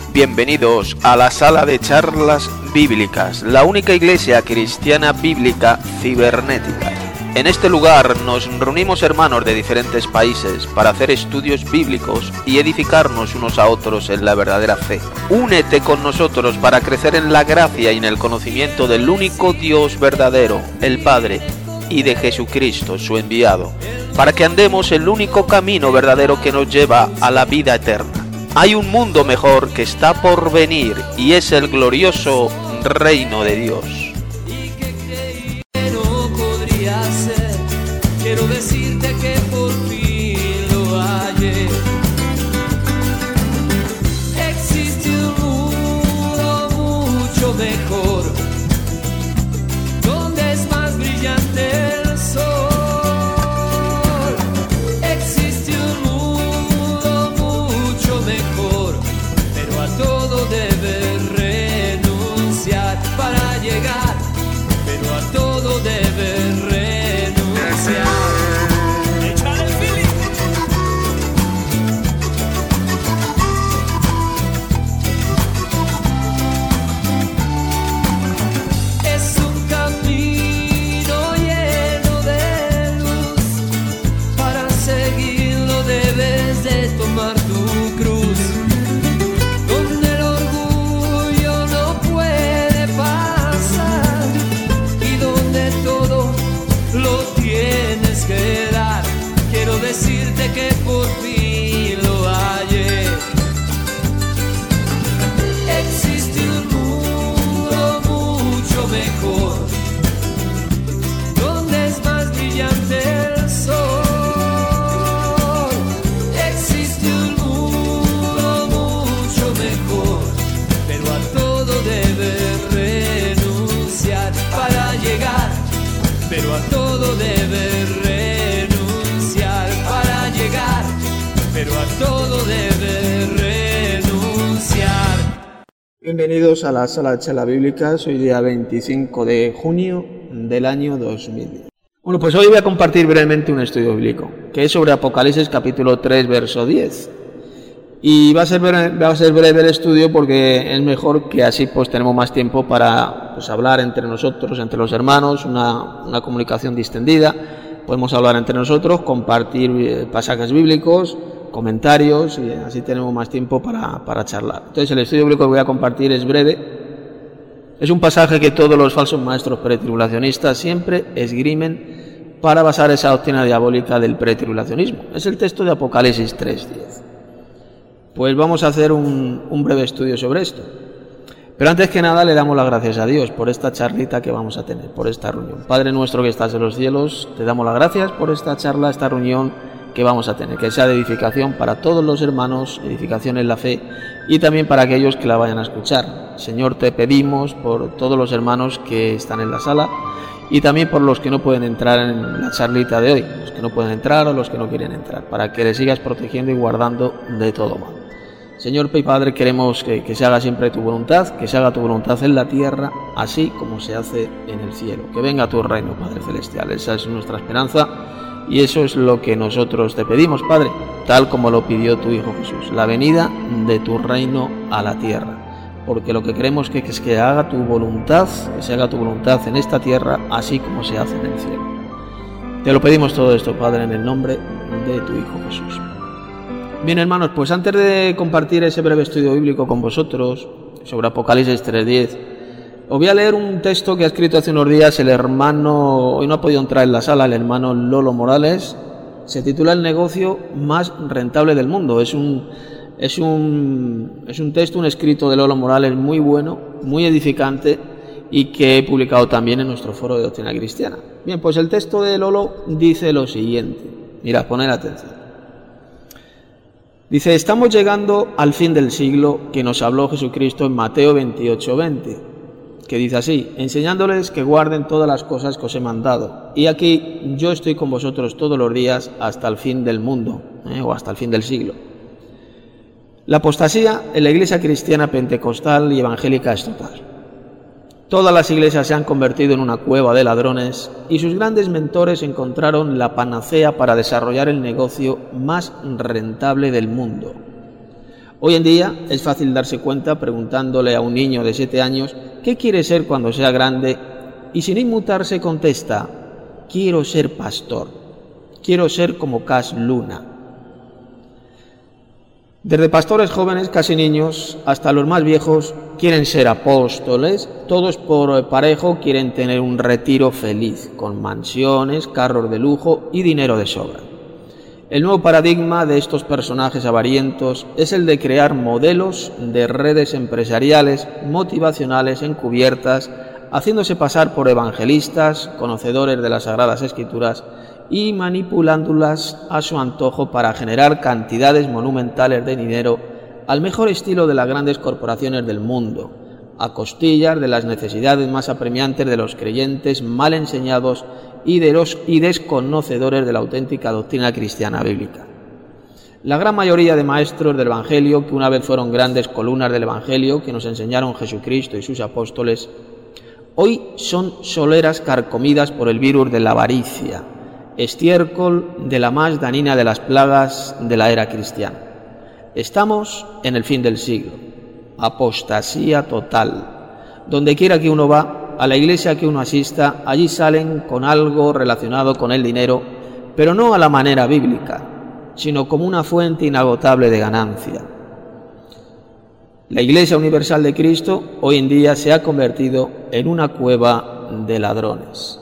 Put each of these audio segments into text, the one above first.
Bienvenidos a la sala de charlas bíblicas, la única iglesia cristiana bíblica cibernética. En este lugar nos reunimos hermanos de diferentes países para hacer estudios bíblicos y edificarnos unos a otros en la verdadera fe. Únete con nosotros para crecer en la gracia y en el conocimiento del único Dios verdadero, el Padre, y de Jesucristo, su enviado, para que andemos el único camino verdadero que nos lleva a la vida eterna. Hay un mundo mejor que está por venir y es el glorioso reino de Dios. Quiero decirte que por fin lo hallé. Existe un mundo mucho mejor, donde es más brillante el sol. Existe un mundo mucho mejor, pero a todo debes renunciar para llegar, pero a todo debes renunciar. Es un camino lleno de luz, para seguirlo debes de tomar tu cruz, donde el orgullo no puede pasar y donde todo lo tienes que dar. Quiero decirte que por fin lo hallé. Existe un mundo mucho mejor, donde es más brillante el sol. Existe un mundo mucho mejor, pero a todo debes renunciar para llegar, pero a todo debes renunciar para llegar, pero a todo debes renunciar. Bienvenidos a la sala de charla bíblica. Hoy día 25 de junio del año 2010. Bueno, pues hoy voy a compartir brevemente un estudio bíblico, que es sobre Apocalipsis capítulo 3, verso 10. Y va a ser breve el estudio porque es mejor que así pues tenemos más tiempo para hablar entre nosotros, entre los hermanos, una comunicación distendida. Podemos hablar entre nosotros, compartir pasajes bíblicos, comentarios, y así tenemos más tiempo para charlar. Entonces el estudio bíblico que voy a compartir es breve. Es un pasaje que todos los falsos maestros pretribulacionistas siempre esgrimen para basar esa doctrina diabólica del pretribulacionismo. Es el texto de Apocalipsis 3:10. Pues vamos a hacer un breve estudio sobre esto. Pero antes que nada le damos las gracias a Dios por esta charlita que vamos a tener, por esta reunión. Padre nuestro que estás en los cielos, te damos las gracias por esta charla, esta reunión que vamos a tener, que sea de edificación para todos los hermanos, edificación en la fe y también para aquellos que la vayan a escuchar. Señor, te pedimos por todos los hermanos que están en la sala y también por los que no pueden entrar en la charlita de hoy, los que no pueden entrar o los que no quieren entrar, para que les sigas protegiendo y guardando de todo mal. Señor Padre, queremos que se haga siempre tu voluntad, que se haga tu voluntad en la tierra, así como se hace en el cielo. Que venga tu reino, Padre Celestial. Esa es nuestra esperanza y eso es lo que nosotros te pedimos, Padre, tal como lo pidió tu Hijo Jesús, la venida de tu reino a la tierra. Porque lo que queremos es que haga tu voluntad, que se haga tu voluntad en esta tierra, así como se hace en el cielo. Te lo pedimos todo esto, Padre, en el nombre de tu Hijo Jesús. Bien, hermanos, pues antes de compartir ese breve estudio bíblico con vosotros sobre Apocalipsis 3:10, os voy a leer un texto que ha escrito hace unos días el hermano, hoy no ha podido entrar en la sala, el hermano Lolo Morales. Se titula El negocio más rentable del mundo. Es un texto, un escrito de Lolo Morales muy bueno, muy edificante y que he publicado también en nuestro foro de Doctrina Cristiana. Bien, pues el texto de Lolo dice lo siguiente. Mirad, poned atención. Dice, estamos llegando al fin del siglo que nos habló Jesucristo en Mateo 28:20, que dice así, enseñándoles que guarden todas las cosas que os he mandado. Y aquí yo estoy con vosotros todos los días hasta el fin del mundo, o hasta el fin del siglo. La apostasía en la iglesia cristiana pentecostal y evangélica es total. Todas las iglesias se han convertido en una cueva de ladrones y sus grandes mentores encontraron la panacea para desarrollar el negocio más rentable del mundo. Hoy en día es fácil darse cuenta preguntándole a un niño de 7 años ¿qué quiere ser cuando sea grande? Y sin inmutarse contesta: quiero ser pastor, quiero ser como Cas Luna. Desde pastores jóvenes, casi niños, hasta los más viejos quieren ser apóstoles, todos por parejo quieren tener un retiro feliz, con mansiones, carros de lujo y dinero de sobra. El nuevo paradigma de estos personajes avarientos es el de crear modelos de redes empresariales motivacionales encubiertas, haciéndose pasar por evangelistas, conocedores de las Sagradas Escrituras y manipulándolas a su antojo para generar cantidades monumentales de dinero al mejor estilo de las grandes corporaciones del mundo, a costillas de las necesidades más apremiantes de los creyentes mal enseñados y desconocedores de la auténtica doctrina cristiana bíblica. La gran mayoría de maestros del Evangelio, que una vez fueron grandes columnas del Evangelio que nos enseñaron Jesucristo y sus apóstoles, hoy son soleras carcomidas por el virus de la avaricia, estiércol de la más dañina de las plagas de la era cristiana. Estamos en el fin del siglo, apostasía total. Donde quiera que uno va, a la iglesia que uno asista, allí salen con algo relacionado con el dinero, pero no a la manera bíblica, sino como una fuente inagotable de ganancia. La Iglesia Universal de Cristo hoy en día se ha convertido en una cueva de ladrones.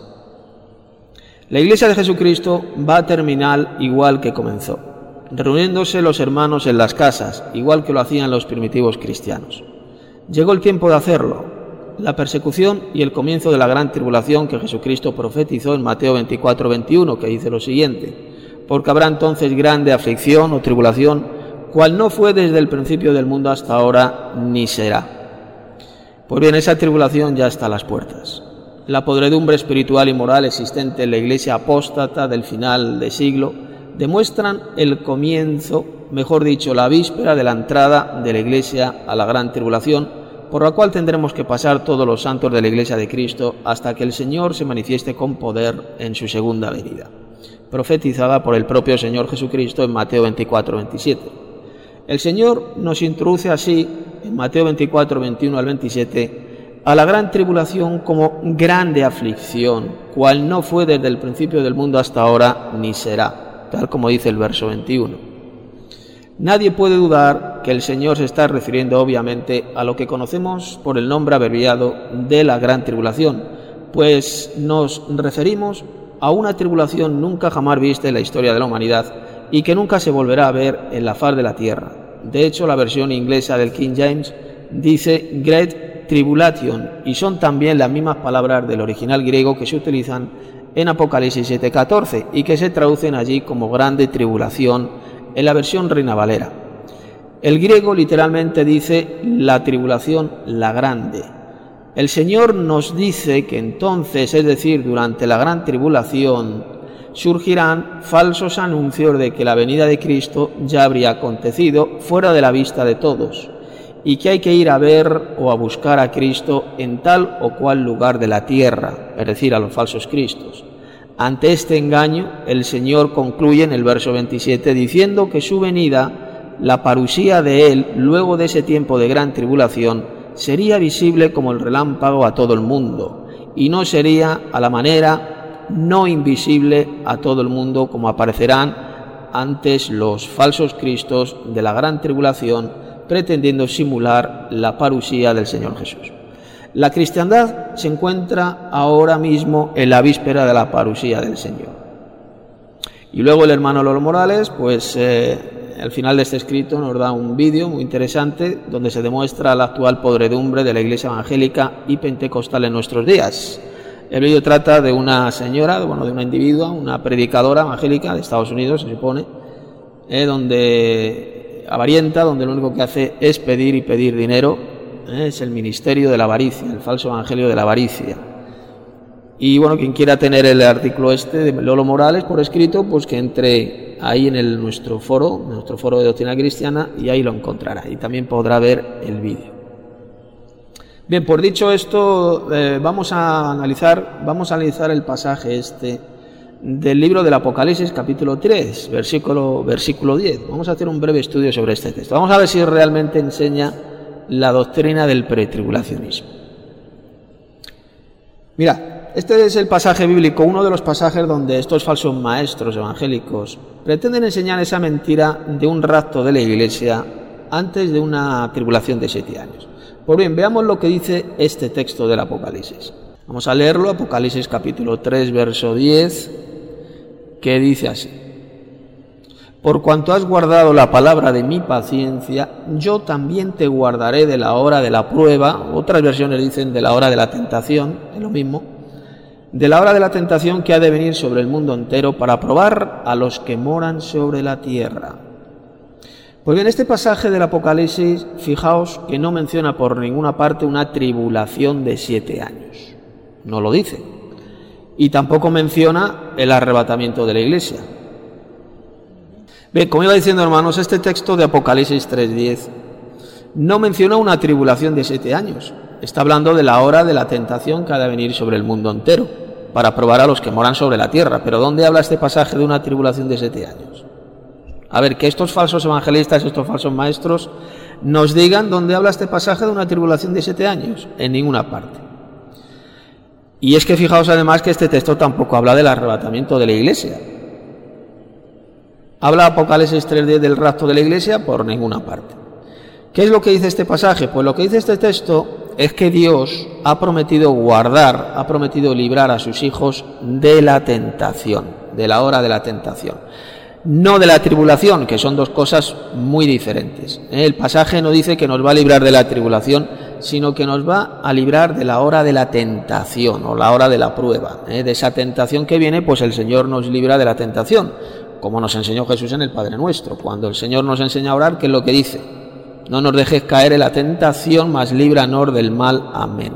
La Iglesia de Jesucristo va a terminar igual que comenzó, reuniéndose los hermanos en las casas, igual que lo hacían los primitivos cristianos. Llegó el tiempo de hacerlo. La persecución y el comienzo de la gran tribulación que Jesucristo profetizó en Mateo 24:21, que dice lo siguiente: porque habrá entonces grande aflicción o tribulación, cual no fue desde el principio del mundo hasta ahora, ni será. Pues bien, esa tribulación ya está a las puertas. La podredumbre espiritual y moral existente en la iglesia apóstata del final de siglo demuestran el comienzo, mejor dicho, la víspera de la entrada de la iglesia a la gran tribulación, por la cual tendremos que pasar todos los santos de la iglesia de Cristo hasta que el Señor se manifieste con poder en su segunda venida, profetizada por el propio Señor Jesucristo en Mateo 24:27. El Señor nos introduce así, en Mateo 24:21 al 27, a la gran tribulación como grande aflicción, cual no fue desde el principio del mundo hasta ahora, ni será, tal como dice el verso 21. Nadie puede dudar que el Señor se está refiriendo obviamente a lo que conocemos por el nombre abreviado de la gran tribulación, pues nos referimos a una tribulación nunca jamás vista en la historia de la humanidad y que nunca se volverá a ver en la faz de la tierra. De hecho, la versión inglesa del King James dice Great Tribulation, y son también las mismas palabras del original griego que se utilizan en Apocalipsis 7:14 y que se traducen allí como grande tribulación en la versión Reina Valera. El griego literalmente dice la tribulación, la grande. El Señor nos dice que entonces, es decir, durante la gran tribulación, surgirán falsos anuncios de que la venida de Cristo ya habría acontecido fuera de la vista de todos, y que hay que ir a ver o a buscar a Cristo en tal o cual lugar de la tierra, es decir, a los falsos cristos. Ante este engaño, el Señor concluye en el verso 27 diciendo que su venida, la parusía de Él, luego de ese tiempo de gran tribulación, sería visible como el relámpago a todo el mundo, y no sería a la manera no invisible a todo el mundo como aparecerán antes los falsos cristos de la gran tribulación, pretendiendo simular la parusía del Señor Jesús. La cristiandad se encuentra ahora mismo en la víspera de la parusía del Señor. Y luego el hermano Lolo Morales, pues al final de este escrito nos da un vídeo muy interesante donde se demuestra la actual podredumbre de la iglesia evangélica y pentecostal en nuestros días. El vídeo trata de una señora, de una individua, una predicadora evangélica de Estados Unidos, se supone, donde avarienta, donde lo único que hace es pedir y pedir dinero. Es el ministerio de la avaricia, el falso evangelio de la avaricia. Y bueno, quien quiera tener el artículo de Lolo Morales por escrito, pues que entre ahí en nuestro foro de Doctrina Cristiana, y ahí lo encontrará, y también podrá ver el vídeo. Bien, por dicho esto, vamos a analizar el pasaje del libro del Apocalipsis, capítulo 3, versículo 10. Vamos a hacer un breve estudio sobre este texto. Vamos a ver si realmente enseña la doctrina del pretribulacionismo. Mirad, este es el pasaje bíblico, uno de los pasajes donde estos falsos maestros evangélicos pretenden enseñar esa mentira de un rapto de la Iglesia antes de una tribulación de 7 años. Pues bien, veamos lo que dice este texto del Apocalipsis. Vamos a leerlo, Apocalipsis capítulo 3, verso 10, que dice así: por cuanto has guardado la palabra de mi paciencia, yo también te guardaré de la hora de la prueba. Otras versiones dicen de la hora de la tentación, es lo mismo. De la hora de la tentación que ha de venir sobre el mundo entero para probar a los que moran sobre la tierra. Porque en este pasaje del Apocalipsis, fijaos que no menciona por ninguna parte una tribulación de 7 años. No lo dice. Y tampoco menciona el arrebatamiento de la Iglesia. Bien, como iba diciendo, hermanos, este texto de Apocalipsis 3:10 no menciona una tribulación de 7 años. Está hablando de la hora de la tentación que ha de venir sobre el mundo entero para probar a los que moran sobre la tierra. Pero ¿dónde habla este pasaje de una tribulación de 7 años? A ver, que estos falsos evangelistas, estos falsos maestros, nos digan dónde habla este pasaje de una tribulación de 7 años. En ninguna parte. Y es que fijaos además que este texto tampoco habla del arrebatamiento de la Iglesia. ¿Habla Apocalipsis 3:10 del rapto de la Iglesia? Por ninguna parte. ¿Qué es lo que dice este pasaje? Pues lo que dice este texto es que Dios ha prometido guardar, ha prometido librar a sus hijos de la tentación, de la hora de la tentación. No de la tribulación, que son dos cosas muy diferentes. El pasaje no dice que nos va a librar de la tribulación, sino que nos va a librar de la hora de la tentación o la hora de la prueba. De esa tentación que viene, pues el Señor nos libra de la tentación, como nos enseñó Jesús en el Padre Nuestro. Cuando el Señor nos enseña a orar, ¿qué es lo que dice? No nos dejes caer en la tentación, mas líbranos del mal. Amén.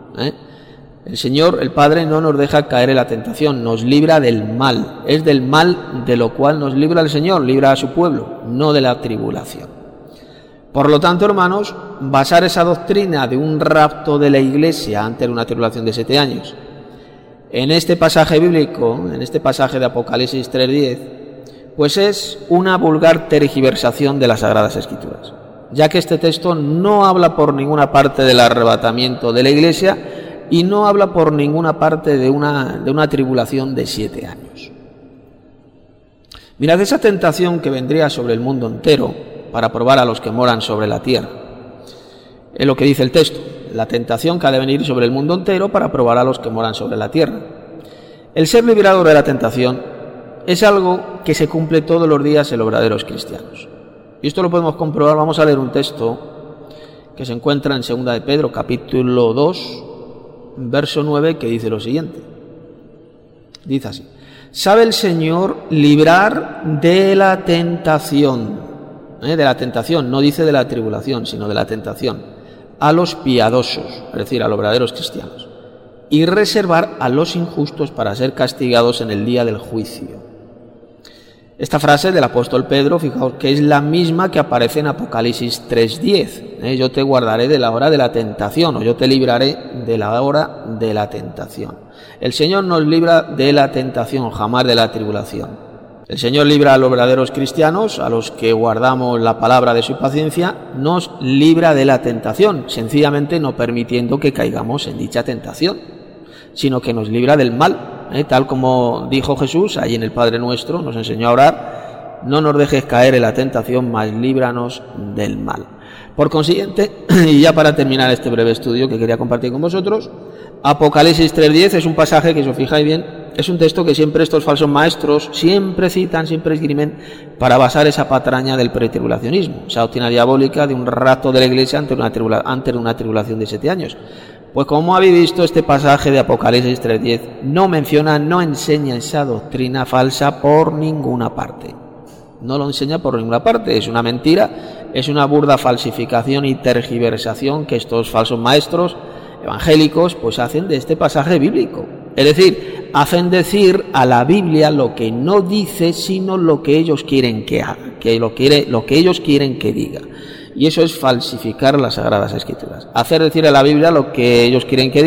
El Señor, el Padre, no nos deja caer en la tentación, nos libra del mal. Es del mal de lo cual nos libra el Señor, libra a su pueblo, no de la tribulación. Por lo tanto, hermanos, basar esa doctrina de un rapto de la Iglesia ante una tribulación de 7 años en este pasaje bíblico, en este pasaje de Apocalipsis 3:10, pues es una vulgar tergiversación de las Sagradas Escrituras, ya que este texto no habla por ninguna parte del arrebatamiento de la Iglesia y no habla por ninguna parte de una tribulación de 7 años. Mirad esa tentación que vendría sobre el mundo entero para probar a los que moran sobre la tierra. Es lo que dice el texto, la tentación que ha de venir sobre el mundo entero para probar a los que moran sobre la tierra. El ser liberado de la tentación es algo que se cumple todos los días en los verdaderos cristianos. Y esto lo podemos comprobar. Vamos a leer un texto que se encuentra en 2 de Pedro, capítulo 2, verso 9, que dice lo siguiente. Dice así: sabe el Señor librar de la tentación, no dice de la tribulación, sino de la tentación, a los piadosos, es decir, a los verdaderos cristianos, y reservar a los injustos para ser castigados en el día del juicio. Esta frase del apóstol Pedro, fijaos que es la misma que aparece en Apocalipsis 3:10. Yo te guardaré de la hora de la tentación, o yo te libraré de la hora de la tentación. El Señor nos libra de la tentación, jamás de la tribulación. El Señor libra a los verdaderos cristianos, a los que guardamos la palabra de su paciencia, nos libra de la tentación, sencillamente no permitiendo que caigamos en dicha tentación, sino que nos libra del mal. Tal como dijo Jesús ahí en el Padre Nuestro, nos enseñó a orar: no nos dejes caer en la tentación, mas líbranos del mal. Por consiguiente, y ya para terminar este breve estudio que quería compartir con vosotros, Apocalipsis 3:10 es un pasaje que, si os fijáis bien, es un texto que siempre estos falsos maestros siempre citan, siempre esgrimen para basar esa patraña del pretribulacionismo, esa doctrina diabólica de un rapto de la Iglesia ante una tribulación de 7 años. Pues como habéis visto, este pasaje de Apocalipsis 3:10 no menciona, no enseña esa doctrina falsa por ninguna parte. No lo enseña por ninguna parte, es una mentira, es una burda falsificación y tergiversación que estos falsos maestros evangélicos pues hacen de este pasaje bíblico. Es decir, hacen decir a la Biblia lo que no dice, sino lo que ellos quieren que haga, lo que ellos quieren que diga. Y eso es falsificar las Sagradas Escrituras. Hacer decir a la Biblia lo que ellos quieren que diga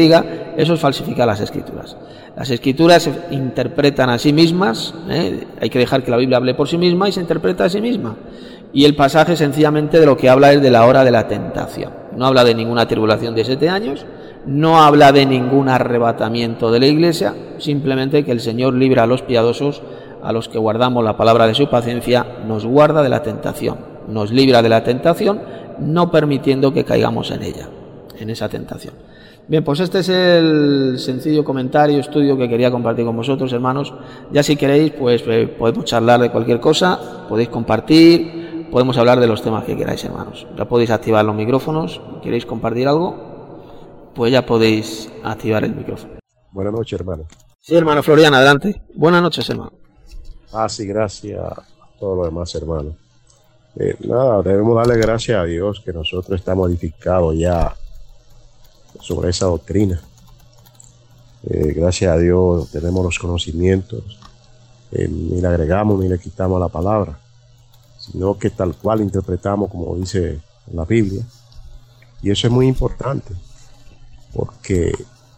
eso es falsificar las Escrituras. Las Escrituras se interpretan a sí mismas, hay que dejar que la Biblia hable por sí misma y se interpreta a sí misma. Y el pasaje sencillamente de lo que habla es de la hora de la tentación. No habla de ninguna tribulación de 7 años, no habla de ningún arrebatamiento de la Iglesia, simplemente que el Señor libra a los piadosos, a los que guardamos la palabra de su paciencia, nos guarda de la tentación, nos libra de la tentación, no permitiendo que caigamos en ella, en esa tentación. Bien, pues este es el sencillo comentario, estudio que quería compartir con vosotros, hermanos. Ya si queréis, pues podemos charlar de cualquier cosa, podéis compartir, podemos hablar de los temas que queráis, hermanos. Ya podéis activar los micrófonos. ¿Queréis compartir algo? Pues ya podéis activar el micrófono. Buenas noches, hermano. Sí, hermano Florian, adelante. Buenas noches, hermano. Sí, gracias a todos los demás, hermanos. Debemos darle gracias a Dios que nosotros estamos edificados ya sobre esa doctrina. Gracias a Dios tenemos los conocimientos, ni le agregamos ni le quitamos a la palabra, sino que tal cual interpretamos como dice la Biblia. Y eso es muy importante, porque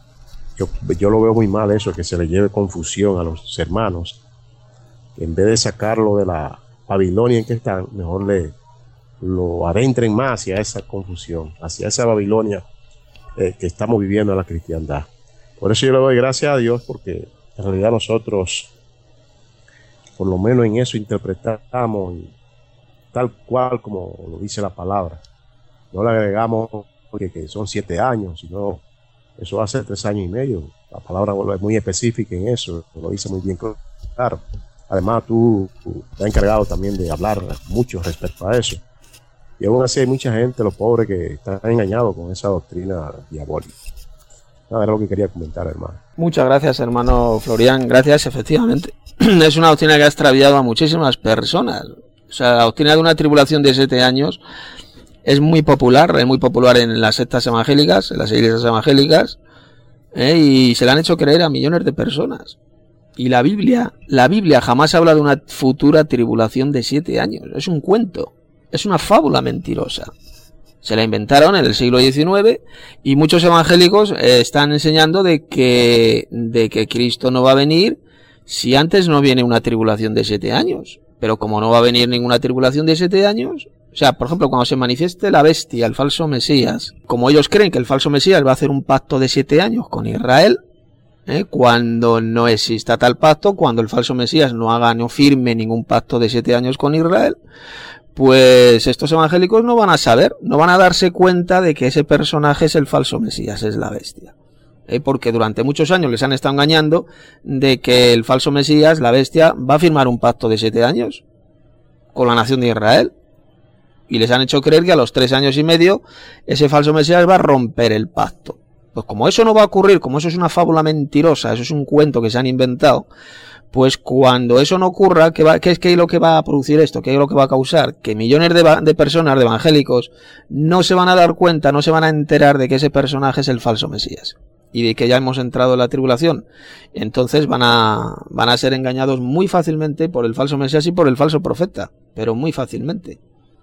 yo lo veo muy mal eso, que se le lleve confusión a los hermanos, que en vez de sacarlo de la Babilonia en que están, mejor lo adentren más hacia esa confusión, hacia esa Babilonia que estamos viviendo en la cristiandad. Por eso yo le doy gracias a Dios, porque en realidad nosotros, por lo menos en eso, interpretamos tal cual como lo dice la palabra. No le agregamos que son 7 años, sino eso va a ser 3 años y medio. La palabra es muy específica en eso, lo dice muy bien claro. Además, tú te has encargado también de hablar mucho respecto a eso. Y aún así hay mucha gente, los pobres, que están engañados con esa doctrina diabólica. Nada, era lo que quería comentar, hermano. Muchas gracias, hermano Florian. Gracias, efectivamente. Es una doctrina que ha extraviado a muchísimas personas. O sea, la doctrina de una tribulación de 7 años es muy popular en las sectas evangélicas, en las iglesias evangélicas, y se la han hecho creer a millones de personas. Y la Biblia jamás habla de una futura tribulación de 7 años. Es un cuento, es una fábula mentirosa. Se la inventaron en el siglo XIX y muchos evangélicos están enseñando de que Cristo no va a venir si antes no viene una tribulación de 7 años. Pero como no va a venir ninguna tribulación de 7 años, o sea, por ejemplo, cuando se manifieste la bestia, el falso Mesías, como ellos creen que el falso Mesías va a hacer un pacto de 7 años con Israel, cuando no exista tal pacto, cuando el falso Mesías no firme ningún pacto de 7 años con Israel, pues estos evangélicos no van a saber, no van a darse cuenta de que ese personaje es el falso Mesías, es la bestia. Porque durante muchos años les han estado engañando de que el falso Mesías, la bestia, va a firmar un pacto de 7 años con la nación de Israel. Y les han hecho creer que a los 3 años y medio ese falso Mesías va a romper el pacto. Pues como eso no va a ocurrir, como eso es una fábula mentirosa, eso es un cuento que se han inventado, pues cuando eso no ocurra, ¿qué es lo que va a producir esto? ¿Qué es lo que va a causar? Que millones de personas, de evangélicos, no se van a dar cuenta, no se van a enterar de que ese personaje es el falso Mesías y de que ya hemos entrado en la tribulación. Entonces van a ser engañados muy fácilmente por el falso Mesías y por el falso profeta, pero muy fácilmente,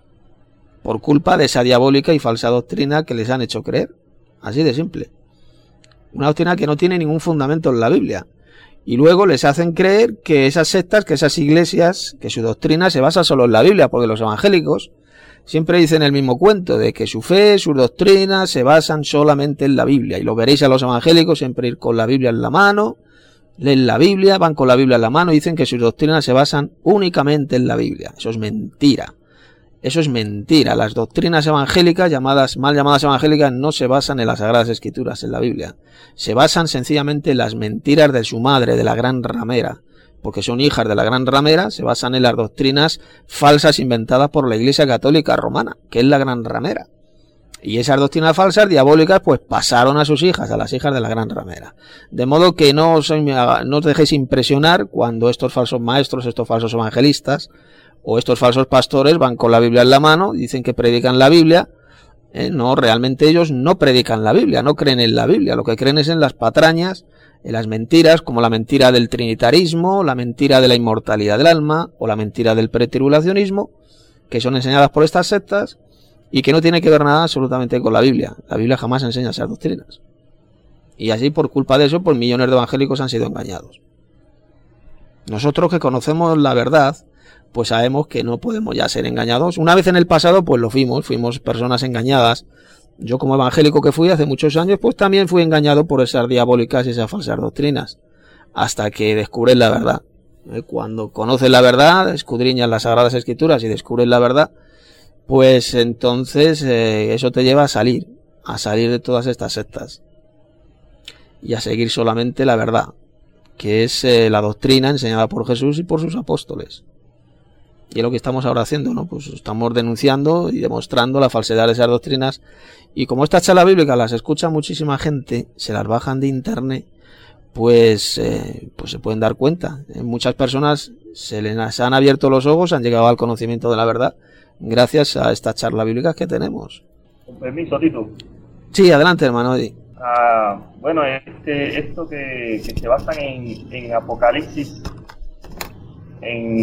por culpa de esa diabólica y falsa doctrina que les han hecho creer. Así de simple. Una doctrina que no tiene ningún fundamento en la Biblia. Y luego les hacen creer que esas sectas, que esas iglesias, que su doctrina se basa solo en la Biblia, porque los evangélicos siempre dicen el mismo cuento, de que su fe, sus doctrinas se basan solamente en la Biblia. Y lo veréis a los evangélicos siempre ir con la Biblia en la mano, leen la Biblia, van con la Biblia en la mano y dicen que sus doctrinas se basan únicamente en la Biblia. Eso es mentira. Eso es mentira. Las doctrinas evangélicas, mal llamadas evangélicas, no se basan en las Sagradas Escrituras, en la Biblia. Se basan sencillamente en las mentiras de su madre, de la gran ramera. Porque son hijas de la gran ramera, se basan en las doctrinas falsas inventadas por la Iglesia Católica Romana, que es la gran ramera. Y esas doctrinas falsas, diabólicas, pues pasaron a sus hijas, a las hijas de la gran ramera. De modo que no os dejéis impresionar cuando estos falsos maestros, estos falsos evangelistas, o estos falsos pastores van con la Biblia en la mano, dicen que predican la Biblia. No, realmente ellos no predican la Biblia, no creen en la Biblia, lo que creen es en las patrañas, en las mentiras, como la mentira del trinitarismo, la mentira de la inmortalidad del alma, o la mentira del pretribulacionismo, que son enseñadas por estas sectas, y que no tiene que ver nada absolutamente con la Biblia. La Biblia jamás enseña esas doctrinas. Y así, por culpa de eso, pues millones de evangélicos han sido engañados. Nosotros que conocemos la verdad, pues sabemos que no podemos ya ser engañados. Una vez en el pasado, pues lo fuimos personas engañadas. Yo como evangélico que fui hace muchos años, pues también fui engañado por esas diabólicas y esas falsas doctrinas, hasta que descubres la verdad. Cuando conoces la verdad, escudriñas las Sagradas Escrituras y descubres la verdad, pues entonces eso te lleva a salir de todas estas sectas y a seguir solamente la verdad, que es la doctrina enseñada por Jesús y por sus apóstoles. Y es lo que estamos ahora haciendo, ¿no? Pues estamos denunciando y demostrando la falsedad de esas doctrinas. Y como estas charlas bíblicas las escucha muchísima gente, se las bajan de internet, pues se pueden dar cuenta. Muchas personas se les han abierto los ojos, han llegado al conocimiento de la verdad, gracias a estas charlas bíblicas que tenemos. Con permiso, Tito. Sí, adelante, hermano. Bueno, esto que se basan en Apocalipsis, en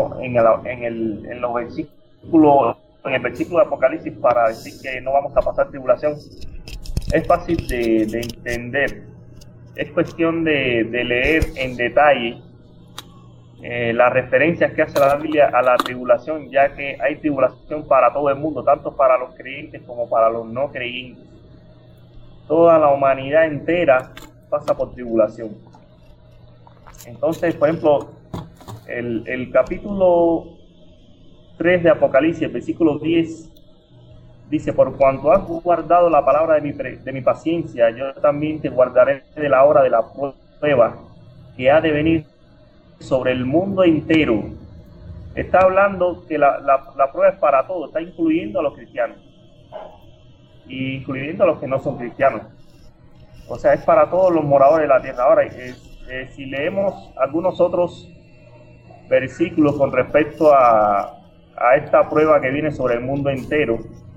el versículo de Apocalipsis, para decir que no vamos a pasar tribulación, es fácil de entender. Es cuestión de leer en detalle las referencias que hace la Biblia a la tribulación, ya que hay tribulación para todo el mundo, tanto para los creyentes como para los no creyentes. Toda la humanidad entera pasa por tribulación. Entonces, por ejemplo, el capítulo 3 de Apocalipsis, el versículo 10, dice: por cuanto has guardado la palabra de mi paciencia, yo también te guardaré de la hora de la prueba que ha de venir sobre el mundo entero. Está hablando que la prueba es para todos, está incluyendo a los cristianos, y incluyendo a los que no son cristianos. O sea, es para todos los moradores de la tierra. Ahora, si leemos algunos otros versículos con respecto a esta prueba que viene sobre el mundo entero,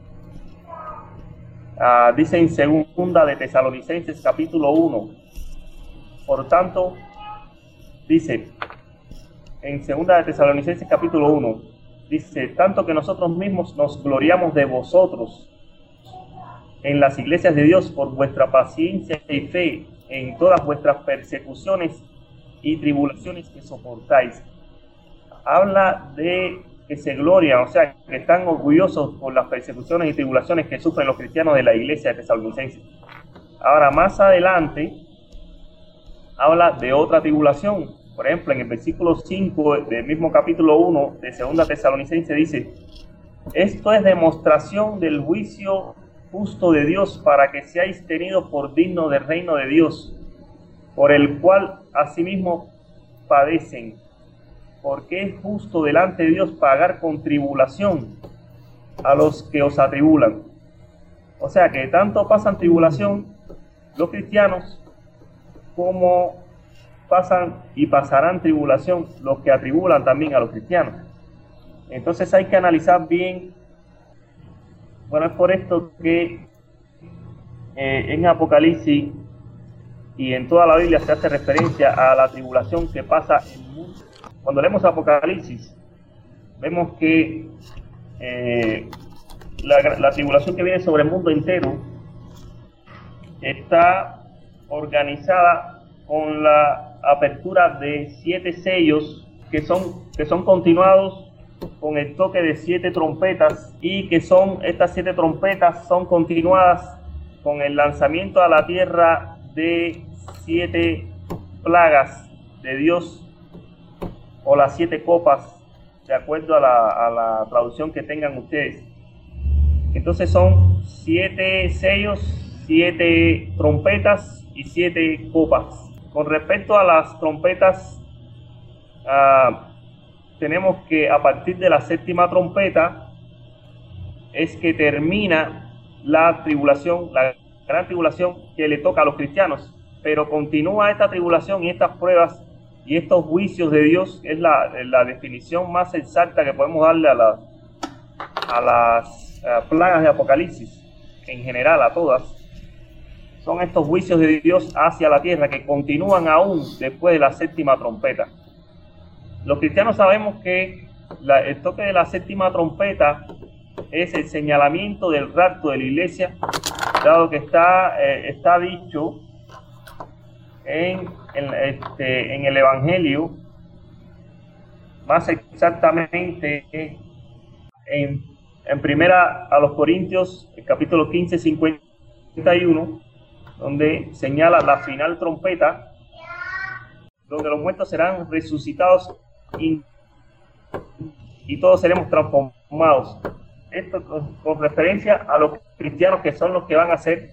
dice en segunda de Tesalonicenses capítulo 1, por tanto, dice en segunda de Tesalonicenses capítulo 1, dice: tanto que nosotros mismos nos gloriamos de vosotros en las iglesias de Dios por vuestra paciencia y fe en todas vuestras persecuciones y tribulaciones que soportáis. Habla de que se glorian, o sea, que están orgullosos por las persecuciones y tribulaciones que sufren los cristianos de la iglesia de Tesalonicenses. Ahora, más adelante, habla de otra tribulación. Por ejemplo, en el versículo 5 del mismo capítulo 1 de 2 Tesalonicenses dice: esto es demostración del juicio justo de Dios, para que seáis tenidos por digno del reino de Dios, por el cual asimismo padecen, porque es justo delante de Dios pagar con tribulación a los que os atribulan. O sea que tanto pasan tribulación los cristianos, como pasan y pasarán tribulación los que atribulan también a los cristianos. Entonces hay que analizar bien. Bueno, es por esto que en Apocalipsis y en toda la Biblia se hace referencia a la tribulación que pasa en el mundo. Cuando leemos Apocalipsis, vemos que la tribulación que viene sobre el mundo entero está organizada con la apertura de 7 sellos que son continuados con el toque de 7 trompetas, y que estas 7 trompetas son continuadas con el lanzamiento a la tierra de 7 plagas de Dios, o las 7 copas, de acuerdo a la traducción que tengan ustedes. Entonces son 7 sellos, 7 trompetas y 7 copas. Con respecto a las trompetas, tenemos que a partir de la 7ª trompeta es que termina la tribulación, la gran tribulación que le toca a los cristianos, pero continúa esta tribulación y estas pruebas y estos juicios de Dios. Es la definición más exacta que podemos darle a las plagas de Apocalipsis, en general a todas. Son estos juicios de Dios hacia la tierra que continúan aún después de la 7ª trompeta. Los cristianos sabemos que el toque de la 7ª trompeta es el señalamiento del rapto de la iglesia, dado que está dicho en el Evangelio, más exactamente en primera a los Corintios, el capítulo 15, 51, donde señala la final trompeta, donde los muertos serán resucitados y todos seremos transformados. Esto con referencia a los cristianos, que son los que van a ser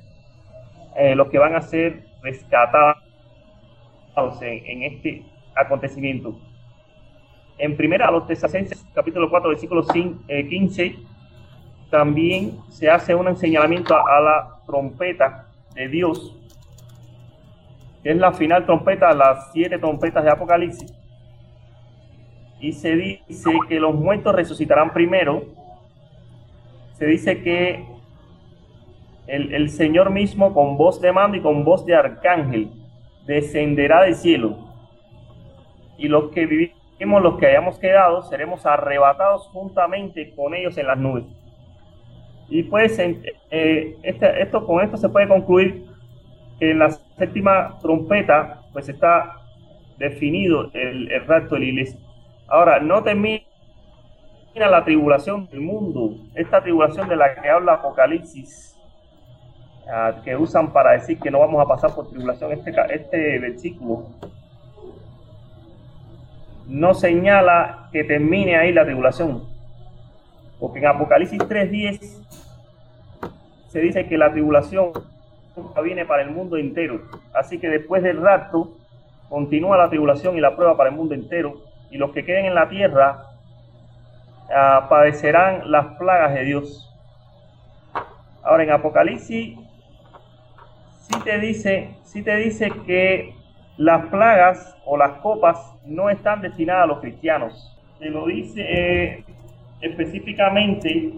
rescatados en este acontecimiento. En primera a los Tesalonicenses, capítulo 4, versículo 15, también se hace un señalamiento a la trompeta de Dios, que es la final trompeta, las 7 trompetas de Apocalipsis, y se dice que los muertos resucitarán primero. Se dice que el Señor mismo, con voz de mando y con voz de arcángel, descenderá del cielo, y los que vivimos, los que hayamos quedado, seremos arrebatados juntamente con ellos en las nubes. Y pues con esto se puede concluir que en la séptima trompeta pues está definido el rapto de la iglesia. Ahora, no termina la tribulación del mundo, esta tribulación de la que habla Apocalipsis, que usan para decir que no vamos a pasar por tribulación. Este versículo no señala que termine ahí la tribulación, porque en Apocalipsis 3:10 se dice que la tribulación viene para el mundo entero. Así que después del rapto continúa la tribulación y la prueba para el mundo entero, y los que queden en la tierra padecerán las plagas de Dios. Ahora, en Apocalipsis sí te dice que las plagas o las copas no están destinadas a los cristianos. Se lo dice específicamente,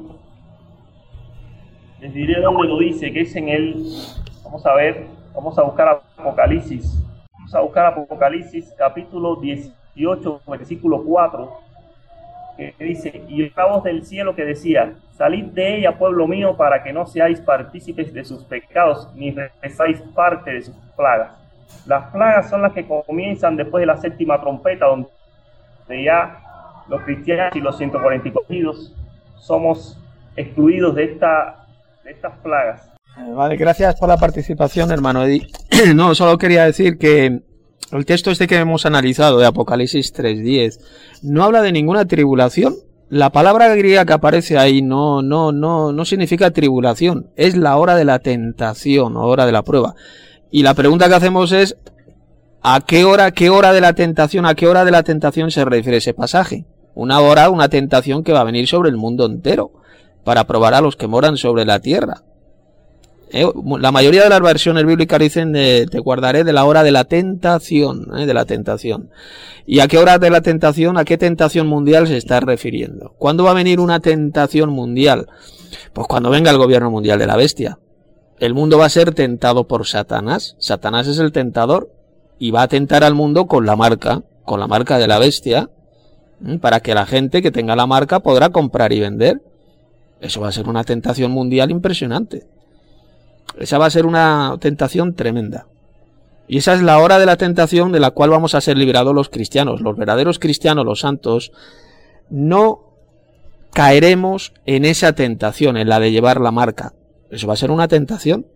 les diré dónde lo dice, que es en el, vamos a buscar Apocalipsis. Vamos a buscar Apocalipsis capítulo 18, versículo 4, que dice: y la voz del cielo que decía: salid de ella, pueblo mío, para que no seáis partícipes de sus pecados, ni recesáis parte de sus plagas. Las plagas son las que comienzan después de la séptima trompeta, donde ya los cristianos y los 144 somos excluidos de estas plagas. Vale, gracias por la participación, hermano Eddie. No, solo quería decir que el texto este que hemos analizado de Apocalipsis 3:10 no habla de ninguna tribulación. La palabra griega que aparece ahí no significa tribulación, es la hora de la tentación, hora de la prueba. Y la pregunta que hacemos es: ¿a qué hora de la tentación se refiere ese pasaje? Una hora, una tentación que va a venir sobre el mundo entero, para probar a los que moran sobre la tierra. La mayoría de las versiones bíblicas dicen te guardaré de la hora de la tentación, de la tentación. ¿Y a qué hora de la tentación, a qué tentación mundial se está refiriendo? ¿Cuándo va a venir una tentación mundial? Pues cuando venga el gobierno mundial de la bestia. El mundo va a ser tentado por Satanás. Satanás es el tentador y va a tentar al mundo con la marca de la bestia, para que la gente que tenga la marca podrá comprar y vender. Eso va a ser una tentación mundial impresionante. Esa va a ser una tentación tremenda. Y esa es la hora de la tentación de la cual vamos a ser librados los cristianos. Los verdaderos cristianos, los santos, no caeremos en esa tentación, en la de llevar la marca. Eso va a ser una tentación.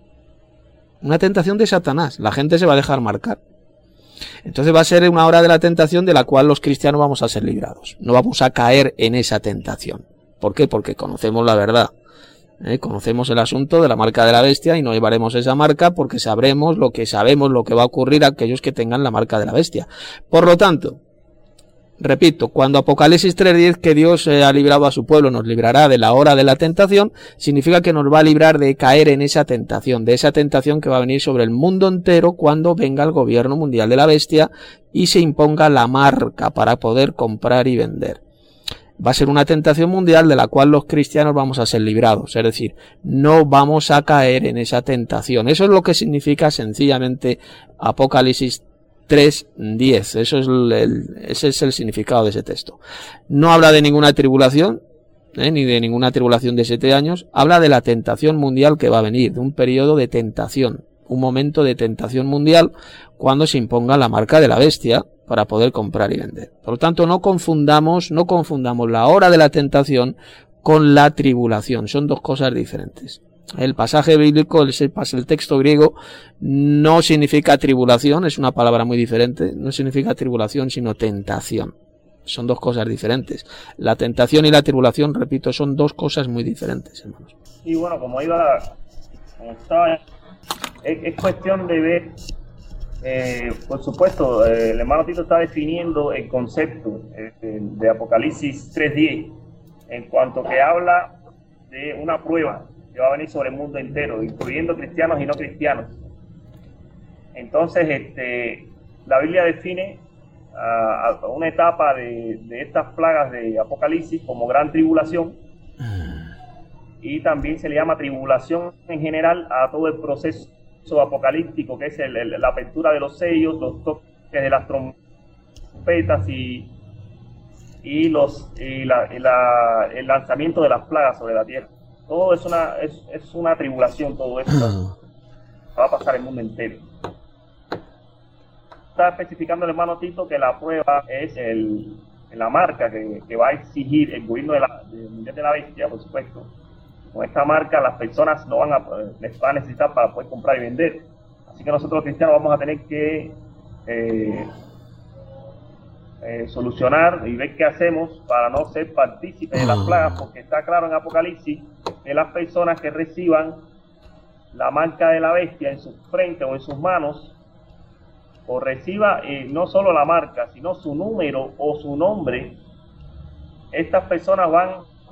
Una tentación de Satanás. La gente se va a dejar marcar. Entonces va a ser una hora de la tentación de la cual los cristianos vamos a ser librados. No vamos a caer en esa tentación. ¿Por qué? Porque conocemos la verdad. Conocemos el asunto de la marca de la bestia y no llevaremos esa marca porque sabemos lo que va a ocurrir a aquellos que tengan la marca de la bestia. Por lo tanto, repito, cuando Apocalipsis 3:10 que Dios ha librado a su pueblo, nos librará de la hora de la tentación, significa que nos va a librar de caer en esa tentación, de esa tentación que va a venir sobre el mundo entero cuando venga el gobierno mundial de la bestia y se imponga la marca para poder comprar y vender. Va a ser una tentación mundial de la cual los cristianos vamos a ser librados, es decir, no vamos a caer en esa tentación. Eso es lo que significa sencillamente Apocalipsis 3:10. Ese es el significado de ese texto. No habla de ninguna tribulación, ni de ninguna tribulación de 7 años. Habla de la tentación mundial que va a venir, de un periodo de tentación. un momento de tentación mundial cuando se imponga la marca de la bestia para poder comprar y vender. Por lo tanto, no confundamos la hora de la tentación con la tribulación. Son dos cosas diferentes. El pasaje bíblico, el texto griego, no significa tribulación, es una palabra muy diferente, no significa tribulación, sino tentación. Son dos cosas diferentes. La tentación y la tribulación, repito, son dos cosas muy diferentes, hermanos. Y bueno, como estaba, es cuestión de ver, por supuesto, el hermano Tito está definiendo el concepto de Apocalipsis 3:10, en cuanto que habla de una prueba que va a venir sobre el mundo entero, incluyendo cristianos y no cristianos. Entonces, la Biblia define a una etapa de estas plagas de Apocalipsis como gran tribulación, y también se le llama tribulación en general a todo el proceso apocalíptico, que es la apertura de los sellos, los toques de las trompetas y el lanzamiento de las plagas sobre la tierra. Todo es una tribulación, todo esto va a pasar el mundo entero. Está especificando el hermano Tito que la prueba es la marca que va a exigir el gobierno de la bestia, por supuesto. Con esta marca las personas les va a necesitar para poder comprar y vender. Así que nosotros los cristianos vamos a tener que solucionar y ver qué hacemos para no ser partícipes de las plagas, porque está claro en Apocalipsis que las personas que reciban la marca de la bestia en su frente o en sus manos, o reciba no solo la marca, sino su número o su nombre, estas personas van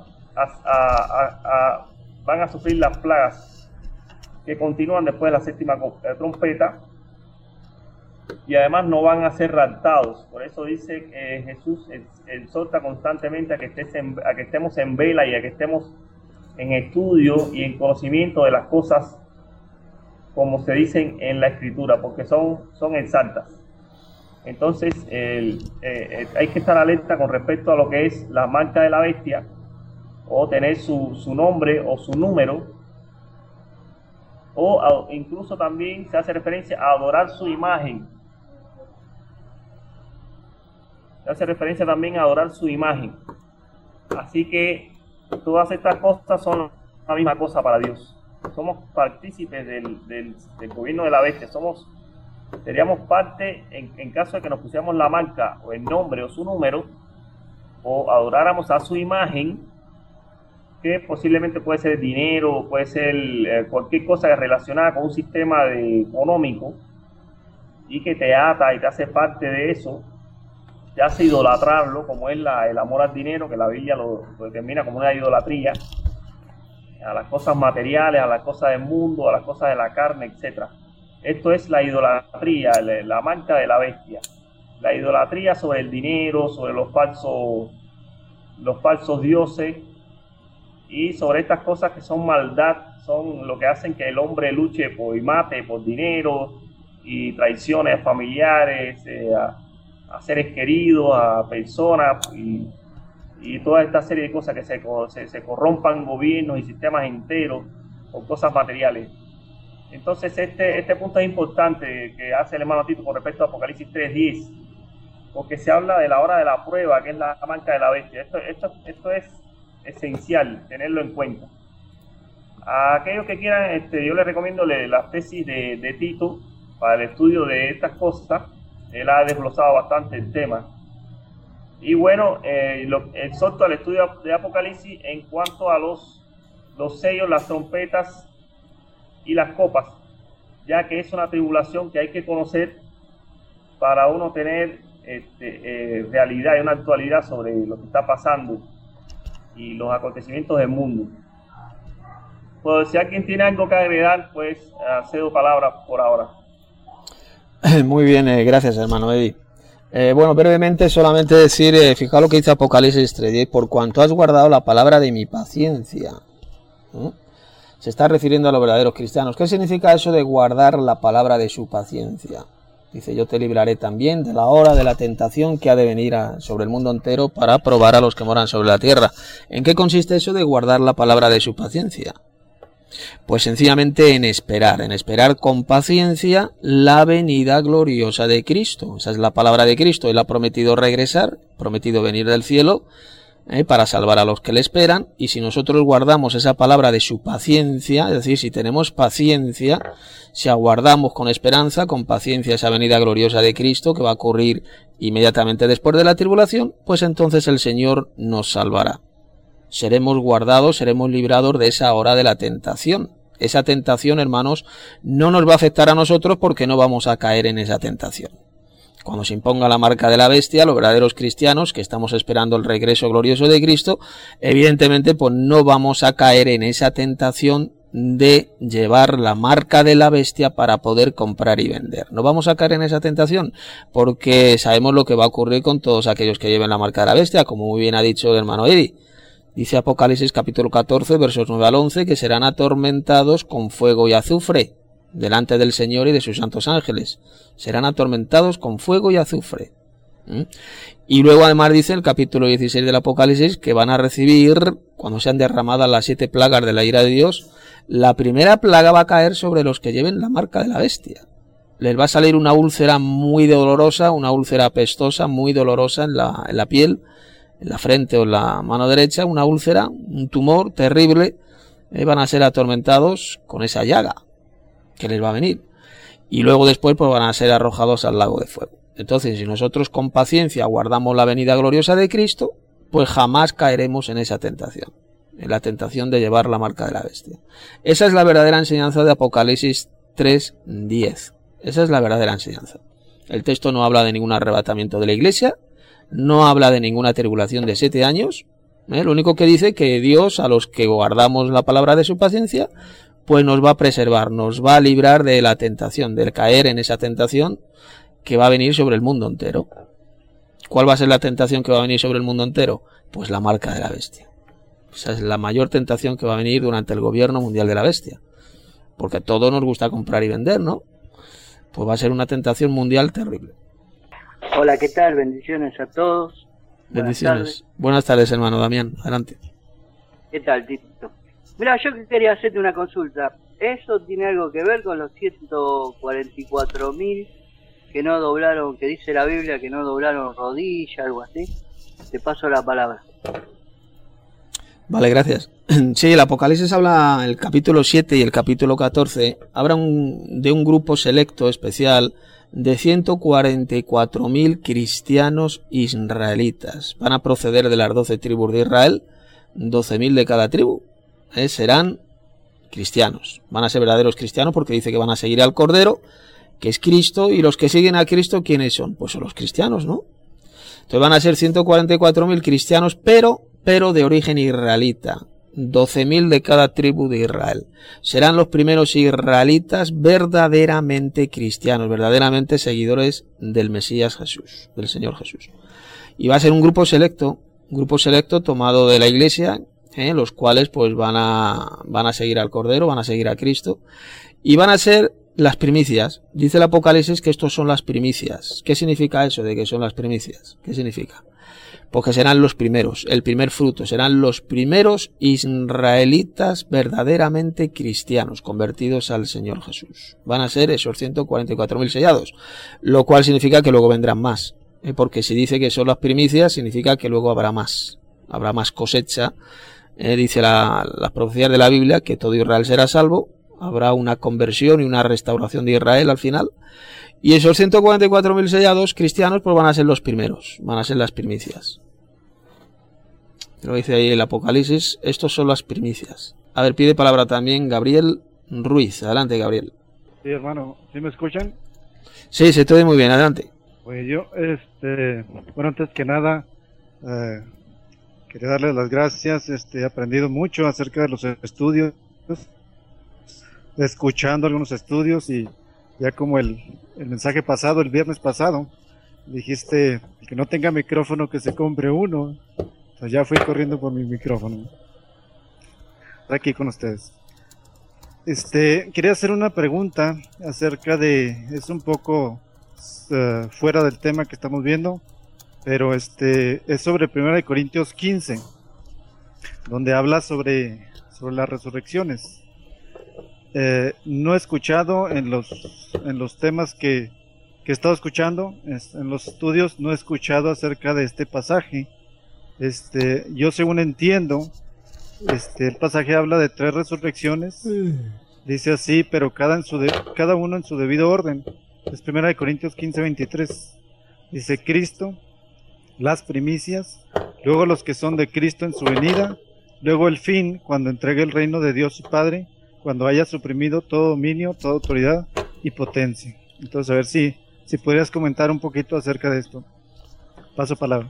a sufrir las plagas que continúan después de la séptima trompeta, y además no van a ser raptados. Por eso dice que Jesús exhorta constantemente a que estemos en vela y a que estemos en estudio y en conocimiento de las cosas como se dicen en la Escritura, porque son exactas. Entonces hay que estar alerta con respecto a lo que es la marca de la bestia, o tener su nombre o su número, o incluso también se hace referencia a adorar su imagen. Se hace referencia también a adorar su imagen. Así que todas estas cosas son la misma cosa para Dios. Somos partícipes del gobierno de la bestia. Seríamos parte en caso de que nos pusiéramos la marca o el nombre o su número, o adoráramos a su imagen, que posiblemente puede ser dinero, puede ser cualquier cosa relacionada con un sistema económico, y que te ata y te hace parte de eso, te hace idolatrarlo, como es el amor al dinero, que la Biblia lo determina como una idolatría, a las cosas materiales, a las cosas del mundo, a las cosas de la carne, etc. Esto es la idolatría, la marca de la bestia. La idolatría sobre el dinero, sobre los falsos dioses, y sobre estas cosas que son maldad, son lo que hacen que el hombre luche y mate por dinero, y traiciones familiares, a seres queridos, a personas, y toda esta serie de cosas que se corrompan gobiernos y sistemas enteros por cosas materiales. Entonces este punto es importante que hace el hermano Tito con respecto a Apocalipsis 3:10, porque se habla de la hora de la prueba, que es la marca de la bestia. Esto es esencial tenerlo en cuenta. A aquellos que quieran, yo les recomiendo las tesis de Tito para el estudio de estas cosas. Él ha desglosado bastante el tema. Y bueno, exhorto al estudio de Apocalipsis en cuanto a los sellos, las trompetas y las copas, ya que es una tribulación que hay que conocer para uno tener realidad y una actualidad sobre lo que está pasando y los acontecimientos del mundo. Pues si alguien tiene algo que agregar, pues cedo palabra por ahora. Muy bien, gracias hermano Eddie. Bueno, brevemente solamente decir, fijaos lo que dice Apocalipsis 3:10, por cuanto has guardado la palabra de mi paciencia. Se está refiriendo a los verdaderos cristianos. ¿Qué significa eso de guardar la palabra de su paciencia? Dice, yo te libraré también de la hora de la tentación que ha de venir sobre el mundo entero para probar a los que moran sobre la tierra. ¿En qué consiste eso de guardar la palabra de su paciencia? Pues sencillamente en esperar con paciencia la venida gloriosa de Cristo. Esa es la palabra de Cristo. Él ha prometido regresar, prometido venir del cielo para salvar a los que le esperan. Y si nosotros guardamos esa palabra de su paciencia, es decir, si tenemos paciencia, si aguardamos con esperanza, con paciencia esa venida gloriosa de Cristo que va a ocurrir inmediatamente después de la tribulación, pues entonces el Señor nos salvará. Seremos guardados, seremos librados de esa hora de la tentación. Esa tentación, hermanos, no nos va a afectar a nosotros porque no vamos a caer en esa tentación. Cuando se imponga la marca de la bestia, los verdaderos cristianos, que estamos esperando el regreso glorioso de Cristo, evidentemente pues no vamos a caer en esa tentación de llevar la marca de la bestia para poder comprar y vender. No vamos a caer en esa tentación porque sabemos lo que va a ocurrir con todos aquellos que lleven la marca de la bestia, como muy bien ha dicho el hermano Eddie. Dice Apocalipsis capítulo 14, versos 9 al 11, que serán atormentados con fuego y azufre delante del Señor y de sus santos ángeles. Serán atormentados con fuego y azufre. Y luego además dice el capítulo 16 del Apocalipsis que van a recibir, cuando sean derramadas las 7 plagas de la ira de Dios, la primera plaga va a caer sobre los que lleven la marca de la bestia. Les va a salir una úlcera muy dolorosa, una úlcera apestosa, muy dolorosa en la piel, en la frente o en la mano derecha, una úlcera, un tumor terrible. Van a ser atormentados con esa llaga que les va a venir. Y luego después pues van a ser arrojados al lago de fuego. Entonces, si nosotros con paciencia guardamos la venida gloriosa de Cristo, pues jamás caeremos en esa tentación, en la tentación de llevar la marca de la bestia. Esa es la verdadera enseñanza de Apocalipsis 3:10. Esa es la verdadera enseñanza. El texto no habla de ningún arrebatamiento de la iglesia, no habla de ninguna tribulación de 7 años. Lo único que dice que Dios, a los que guardamos la palabra de su paciencia, pues nos va a preservar, nos va a librar de la tentación, de caer en esa tentación que va a venir sobre el mundo entero. ¿Cuál va a ser la tentación que va a venir sobre el mundo entero? Pues la marca de la bestia. Esa es la mayor tentación que va a venir durante el gobierno mundial de la bestia. Porque a todos nos gusta comprar y vender, ¿no? Pues va a ser una tentación mundial terrible. Hola, ¿qué tal? Bendiciones a todos. Bendiciones. Buenas tardes, hermano Damián. Adelante. ¿Qué tal, Tito? Mira, yo quería hacerte una consulta. ¿Eso tiene algo que ver con los 144.000 que no doblaron, que dice la Biblia que no doblaron rodilla, algo así? Te paso la palabra. Vale, gracias. Sí, el Apocalipsis habla, el capítulo 7 y el capítulo 14, habla de un grupo selecto especial de 144.000 cristianos israelitas. Van a proceder de las 12 tribus de Israel, 12.000 de cada tribu. Serán cristianos, van a ser verdaderos cristianos porque dice que van a seguir al Cordero, que es Cristo, y los que siguen a Cristo, ¿quiénes son? Pues son los cristianos, ¿no? Entonces van a ser 144.000 cristianos, pero de origen israelita, 12.000 de cada tribu de Israel. Serán los primeros israelitas verdaderamente cristianos, verdaderamente seguidores del Mesías Jesús, del Señor Jesús. Y va a ser un grupo selecto tomado de la iglesia, los cuales pues van a seguir al Cordero, van a seguir a Cristo, y van a ser las primicias. Dice el Apocalipsis que estos son las primicias. ¿Qué significa eso de que son las primicias? ¿Qué significa? Porque serán los primeros, el primer fruto, serán los primeros israelitas verdaderamente cristianos, convertidos al Señor Jesús. Van a ser esos 144.000 sellados, lo cual significa que luego vendrán más, porque si dice que son las primicias, significa que luego habrá más cosecha. Dice las profecías de la Biblia que todo Israel será salvo, habrá una conversión y una restauración de Israel al final, y esos 144.000 sellados cristianos pues van a ser los primeros, van a ser las primicias. Lo dice ahí el Apocalipsis, estos son las primicias. A ver, pide palabra también Gabriel Ruiz. Adelante, Gabriel. Sí, hermano, ¿sí me escuchan? Sí, se te oye muy bien, adelante. Pues yo, bueno, antes que nada, quería darles las gracias. He aprendido mucho acerca de los estudios, escuchando algunos estudios, y ya como el mensaje pasado, el viernes pasado, dijiste, el que no tenga micrófono que se compre uno. O sea, ya fui corriendo por mi micrófono. Aquí con ustedes. Quería hacer una pregunta acerca de, es un poco fuera del tema que estamos viendo, pero es sobre 1 Corintios 15, donde habla sobre las resurrecciones. no he escuchado en los temas que he estado escuchando, en los estudios, no he escuchado acerca de este pasaje. Yo según entiendo, el pasaje habla de 3 resurrecciones. Dice así, pero cada uno en su debido orden. Es 1 Corintios 15:23. Dice Cristo, las primicias, luego los que son de Cristo en su venida, luego el fin, cuando entregue el reino de Dios su Padre, cuando haya suprimido todo dominio, toda autoridad y potencia. Entonces, a ver si podrías comentar un poquito acerca de esto. Paso palabra.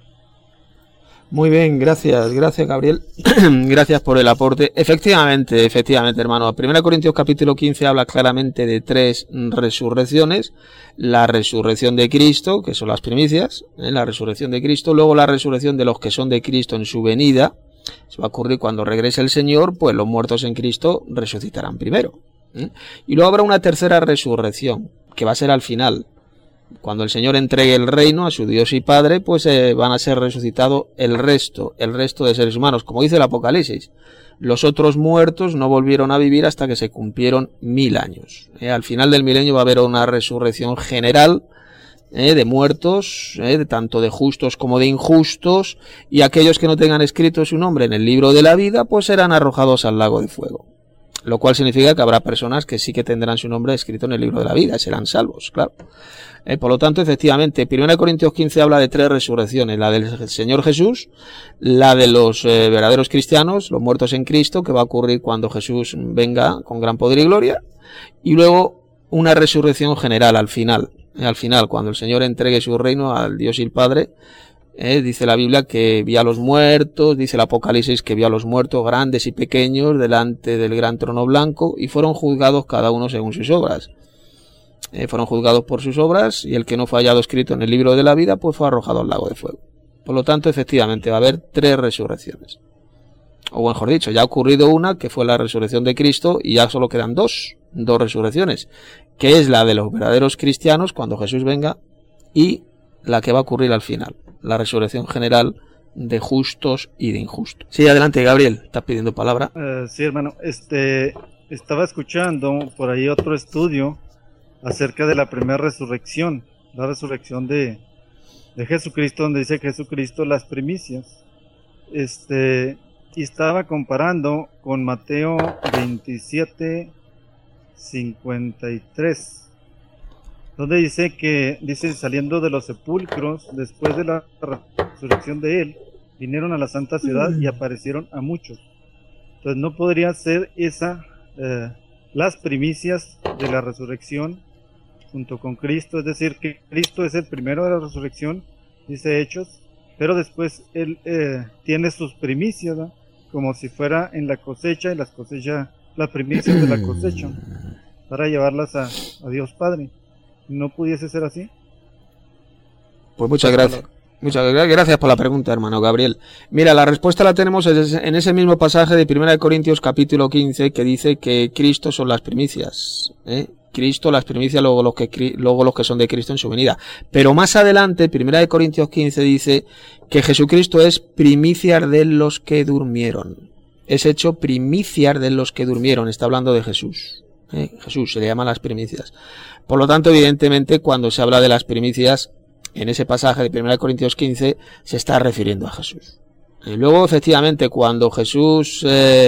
Muy bien, gracias Gabriel. Gracias por el aporte. Efectivamente, hermano. 1 Corintios capítulo 15 habla claramente de 3 resurrecciones. La resurrección de Cristo, que son las primicias, la resurrección de Cristo, luego la resurrección de los que son de Cristo en su venida. Se va a ocurrir cuando regrese el Señor, pues los muertos en Cristo resucitarán primero. Y luego habrá una tercera resurrección, que va a ser al final. Cuando el Señor entregue el reino a su Dios y Padre, pues van a ser resucitados el resto de seres humanos. Como dice el Apocalipsis, los otros muertos no volvieron a vivir hasta que se cumplieron 1000 años. Al final del milenio va a haber una resurrección general de muertos, tanto de justos como de injustos, y aquellos que no tengan escrito su nombre en el libro de la vida, pues serán arrojados al lago de fuego. Lo cual significa que habrá personas que sí que tendrán su nombre escrito en el libro de la vida, serán salvos, claro. Por lo tanto, efectivamente, 1 Corintios 15 habla de 3 resurrecciones, la del Señor Jesús, la de los verdaderos cristianos, los muertos en Cristo, que va a ocurrir cuando Jesús venga con gran poder y gloria, y luego una resurrección general al final, cuando el Señor entregue su reino al Dios y el Padre. Dice la Biblia que vio a los muertos, dice el Apocalipsis que vio a los muertos grandes y pequeños delante del gran trono blanco y fueron juzgados cada uno según sus obras. Fueron juzgados por sus obras y el que no fue hallado escrito en el libro de la vida pues fue arrojado al lago de fuego. Por lo tanto, efectivamente va a haber 3 resurrecciones. O mejor dicho, ya ha ocurrido una que fue la resurrección de Cristo y ya solo quedan dos resurrecciones, que es la de los verdaderos cristianos cuando Jesús venga y la que va a ocurrir al final, la resurrección general de justos y de injustos. Sí, adelante Gabriel, estás pidiendo palabra. Sí, hermano, estaba escuchando por ahí otro estudio acerca de la primera resurrección, la resurrección de Jesucristo, donde dice Jesucristo las primicias. Y estaba comparando con Mateo 27:53. Donde dice saliendo de los sepulcros, después de la resurrección de él, vinieron a la santa ciudad y aparecieron a muchos. Entonces no podría ser las primicias de la resurrección junto con Cristo, es decir, que Cristo es el primero de la resurrección, dice Hechos, pero después él tiene sus primicias, ¿no? Como si fuera en la cosecha, y las primicias de la cosecha, para llevarlas a Dios Padre. ¿No pudiese ser así? Pues muchas gracias. Muchas gracias por la pregunta, hermano Gabriel. Mira, la respuesta la tenemos en ese mismo pasaje de 1 Corintios capítulo 15, que dice que Cristo son las primicias. Cristo las primicias, luego los que son de Cristo en su venida. Pero más adelante, 1 Corintios 15 dice que Jesucristo es primicias de los que durmieron. Es hecho primicias de los que durmieron. Está hablando de Jesús. Jesús se le llama las primicias. Por lo tanto, evidentemente, cuando se habla de las primicias, en ese pasaje de 1 Corintios 15, se está refiriendo a Jesús. Y luego, efectivamente, cuando Jesús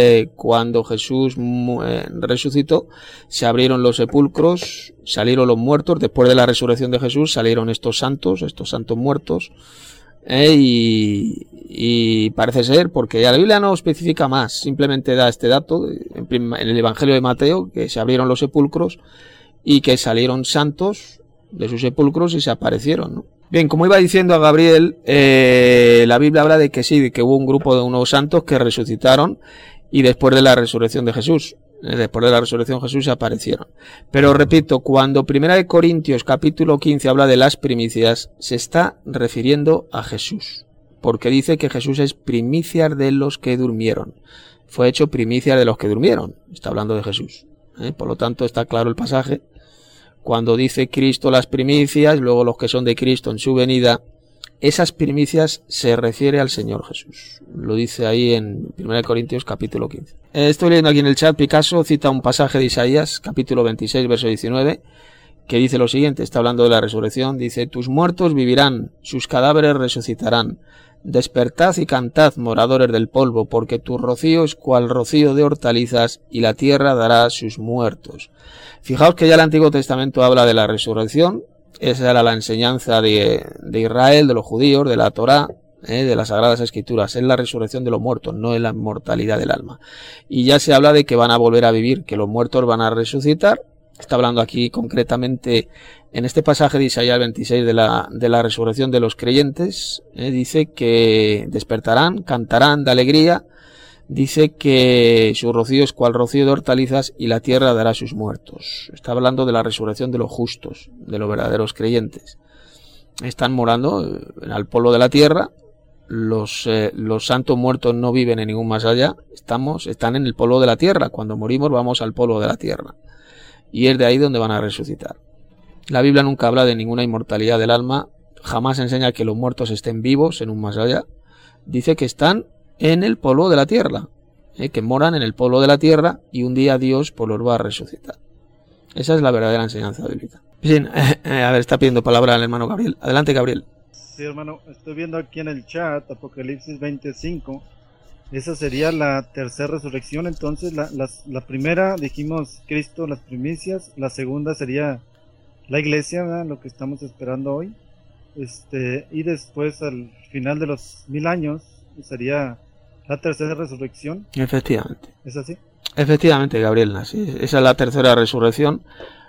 resucitó, se abrieron los sepulcros, salieron los muertos. Después de la resurrección de Jesús, salieron estos santos muertos. Y parece ser, porque la Biblia no especifica más, simplemente da este dato en el Evangelio de Mateo, que se abrieron los sepulcros y que salieron santos de sus sepulcros y se aparecieron, ¿no? Bien, como iba diciendo a Gabriel, la Biblia habla de que sí, de que hubo un grupo de unos santos que resucitaron y después de la resurrección de Jesús. Después de la resurrección de Jesús se aparecieron. Pero repito, cuando 1 Corintios capítulo 15 habla de las primicias, se está refiriendo a Jesús. Porque dice que Jesús es primicias de los que durmieron. Fue hecho primicias de los que durmieron. Está hablando de Jesús. Por lo tanto, está claro el pasaje. Cuando dice Cristo las primicias, luego los que son de Cristo en su venida, esas primicias se refiere al Señor Jesús. Lo dice ahí en 1 Corintios capítulo 15. Estoy leyendo aquí en el chat, Picasso cita un pasaje de Isaías, capítulo 26, verso 19, que dice lo siguiente, está hablando de la resurrección, dice: tus muertos vivirán, sus cadáveres resucitarán. Despertad y cantad, moradores del polvo, porque tu rocío es cual rocío de hortalizas, y la tierra dará sus muertos. Fijaos que ya el Antiguo Testamento habla de la resurrección. Esa era la enseñanza de Israel, de los judíos, de la Torá, de las Sagradas Escrituras. Es la resurrección de los muertos, no es la inmortalidad del alma. Y ya se habla de que van a volver a vivir, que los muertos van a resucitar. Está hablando aquí concretamente en este pasaje de Isaías 26 de la resurrección de los creyentes. Dice que despertarán, cantarán de alegría. Dice que su rocío es cual rocío de hortalizas y la tierra dará sus muertos. Está hablando de la resurrección de los justos, de los verdaderos creyentes. Están morando al polo de la tierra. Los santos muertos no viven en ningún más allá. Están en el polo de la tierra. Cuando morimos vamos al polo de la tierra. Y es de ahí donde van a resucitar. La Biblia nunca habla de ninguna inmortalidad del alma. Jamás enseña que los muertos estén vivos en un más allá. Dice que están en el polo de la tierra, que moran en el polo de la tierra y un día Dios pues los va a resucitar. Esa es la verdadera enseñanza bíblica. Bien, a ver, está pidiendo palabra el hermano Gabriel. Adelante, Gabriel. Sí, hermano, estoy viendo aquí en el chat Apocalipsis 25. Esa sería la tercera resurrección. Entonces la primera dijimos Cristo, las primicias. La segunda sería la iglesia, ¿verdad? Lo que estamos esperando hoy. Y después al final de los 1000 años sería la tercera resurrección. Efectivamente. ¿Es así? Efectivamente, Gabriel. Así, esa es la tercera resurrección.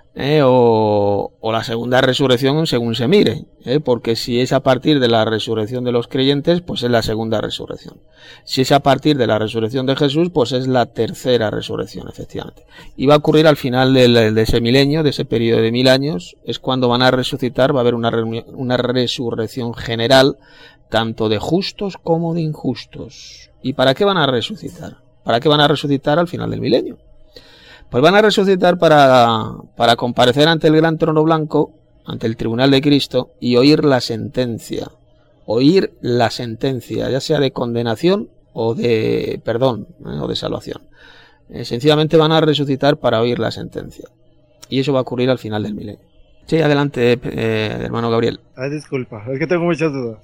O la segunda resurrección según se mire, porque si es a partir de la resurrección de los creyentes, pues es la segunda resurrección. Si es a partir de la resurrección de Jesús, pues es la tercera resurrección, efectivamente. Y va a ocurrir al final de ese milenio, de ese periodo de 1000 años, es cuando van a resucitar, va a haber una resurrección general, tanto de justos como de injustos. ¿Y para qué van a resucitar? ¿Para qué van a resucitar al final del milenio? Pues van a resucitar para comparecer ante el gran trono blanco, ante el tribunal de Cristo, y oír la sentencia. Oír la sentencia, ya sea de condenación o de perdón, o de salvación. Sencillamente van a resucitar para oír la sentencia. Y eso va a ocurrir al final del milenio. Sí, adelante, hermano Gabriel. Ay, disculpa, es que tengo muchas dudas.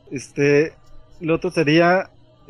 Lo otro sería,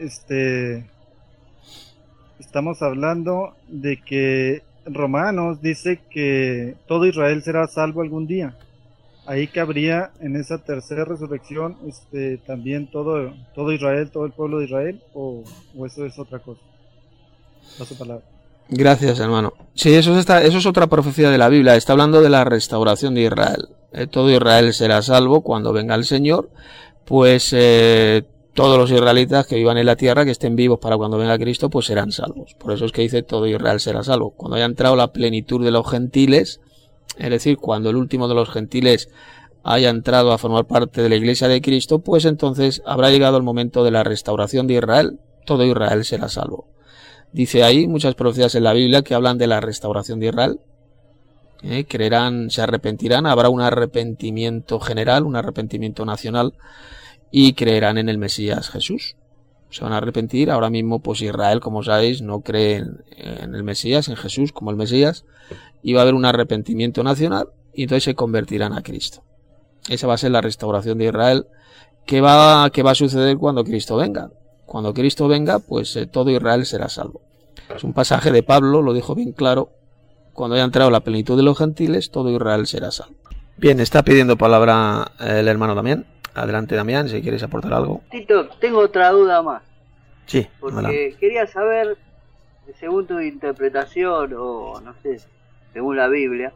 estamos hablando de que Romanos dice que todo Israel será salvo algún día. Ahí cabría en esa tercera resurrección también todo Israel, todo el pueblo de Israel, o eso es otra cosa. Paso palabra. Gracias, hermano. Sí, eso es otra profecía de la Biblia. Está hablando de la restauración de Israel. Todo Israel será salvo cuando venga el Señor. Pues todos los israelitas que vivan en la tierra, que estén vivos para cuando venga Cristo, pues serán salvos. Por eso es que dice todo Israel será salvo. Cuando haya entrado la plenitud de los gentiles, es decir, cuando el último de los gentiles haya entrado a formar parte de la iglesia de Cristo, pues entonces habrá llegado el momento de la restauración de Israel. Todo Israel será salvo. Dice ahí muchas profecías en la Biblia que hablan de la restauración de Israel. Creerán, se arrepentirán, habrá un arrepentimiento general, un arrepentimiento nacional, y creerán en el Mesías Jesús. Se van a arrepentir. Ahora mismo, pues Israel, como sabéis, no cree en el Mesías, en Jesús como el Mesías, y va a haber un arrepentimiento nacional, y entonces se convertirán a Cristo. Esa va a ser la restauración de Israel, que va a suceder cuando Cristo venga. Cuando Cristo venga, pues todo Israel será salvo. Es un pasaje de Pablo, lo dijo bien claro. Cuando haya entrado la plenitud de los gentiles, todo Israel será salvo. Bien, está pidiendo palabra el hermano Damián. Adelante, Damián, si quieres aportar algo. Tito, tengo otra duda más. Sí, porque adelante. Quería saber, según tu interpretación, o no sé, según la Biblia,